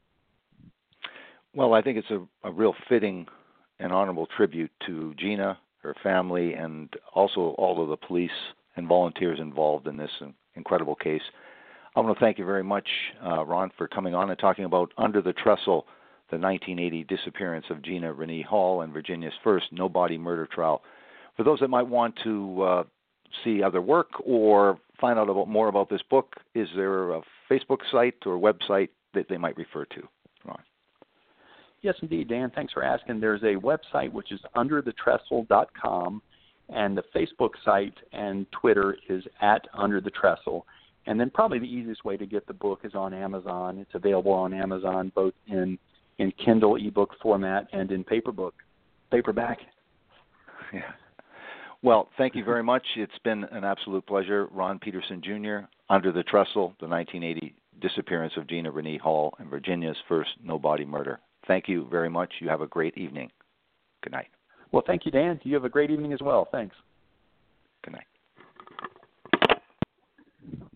Well, I think it's a, a real fitting and honorable tribute to Gina, her family, and also all of the police and volunteers involved in this incredible case. I want to thank you very much, uh, Ron, for coming on and talking about Under the Trestle, the nineteen eighty disappearance of Gina Renee Hall and Virginia's first no-body murder trial. For those that might want to uh, see other work or find out about more about this book, is there a Facebook site or website that they might refer to, Ron? Yes, indeed, Dan. Thanks for asking. There's a website which is under the trestle dot com, and the Facebook site and Twitter is at Under the Trestle. And then probably the easiest way to get the book is on Amazon. It's available on Amazon both in in Kindle ebook format and in paperbook, paperback. Yeah. Well, thank you very much. It's been an absolute pleasure. Ron Peterson, Junior, Under the Trestle, the nineteen eighty disappearance of Gina Renee Hall and Virginia's first no-body murder. Thank you very much. You have a great evening. Good night. Well, thank you, Dan. You have a great evening as well. Thanks. Good night.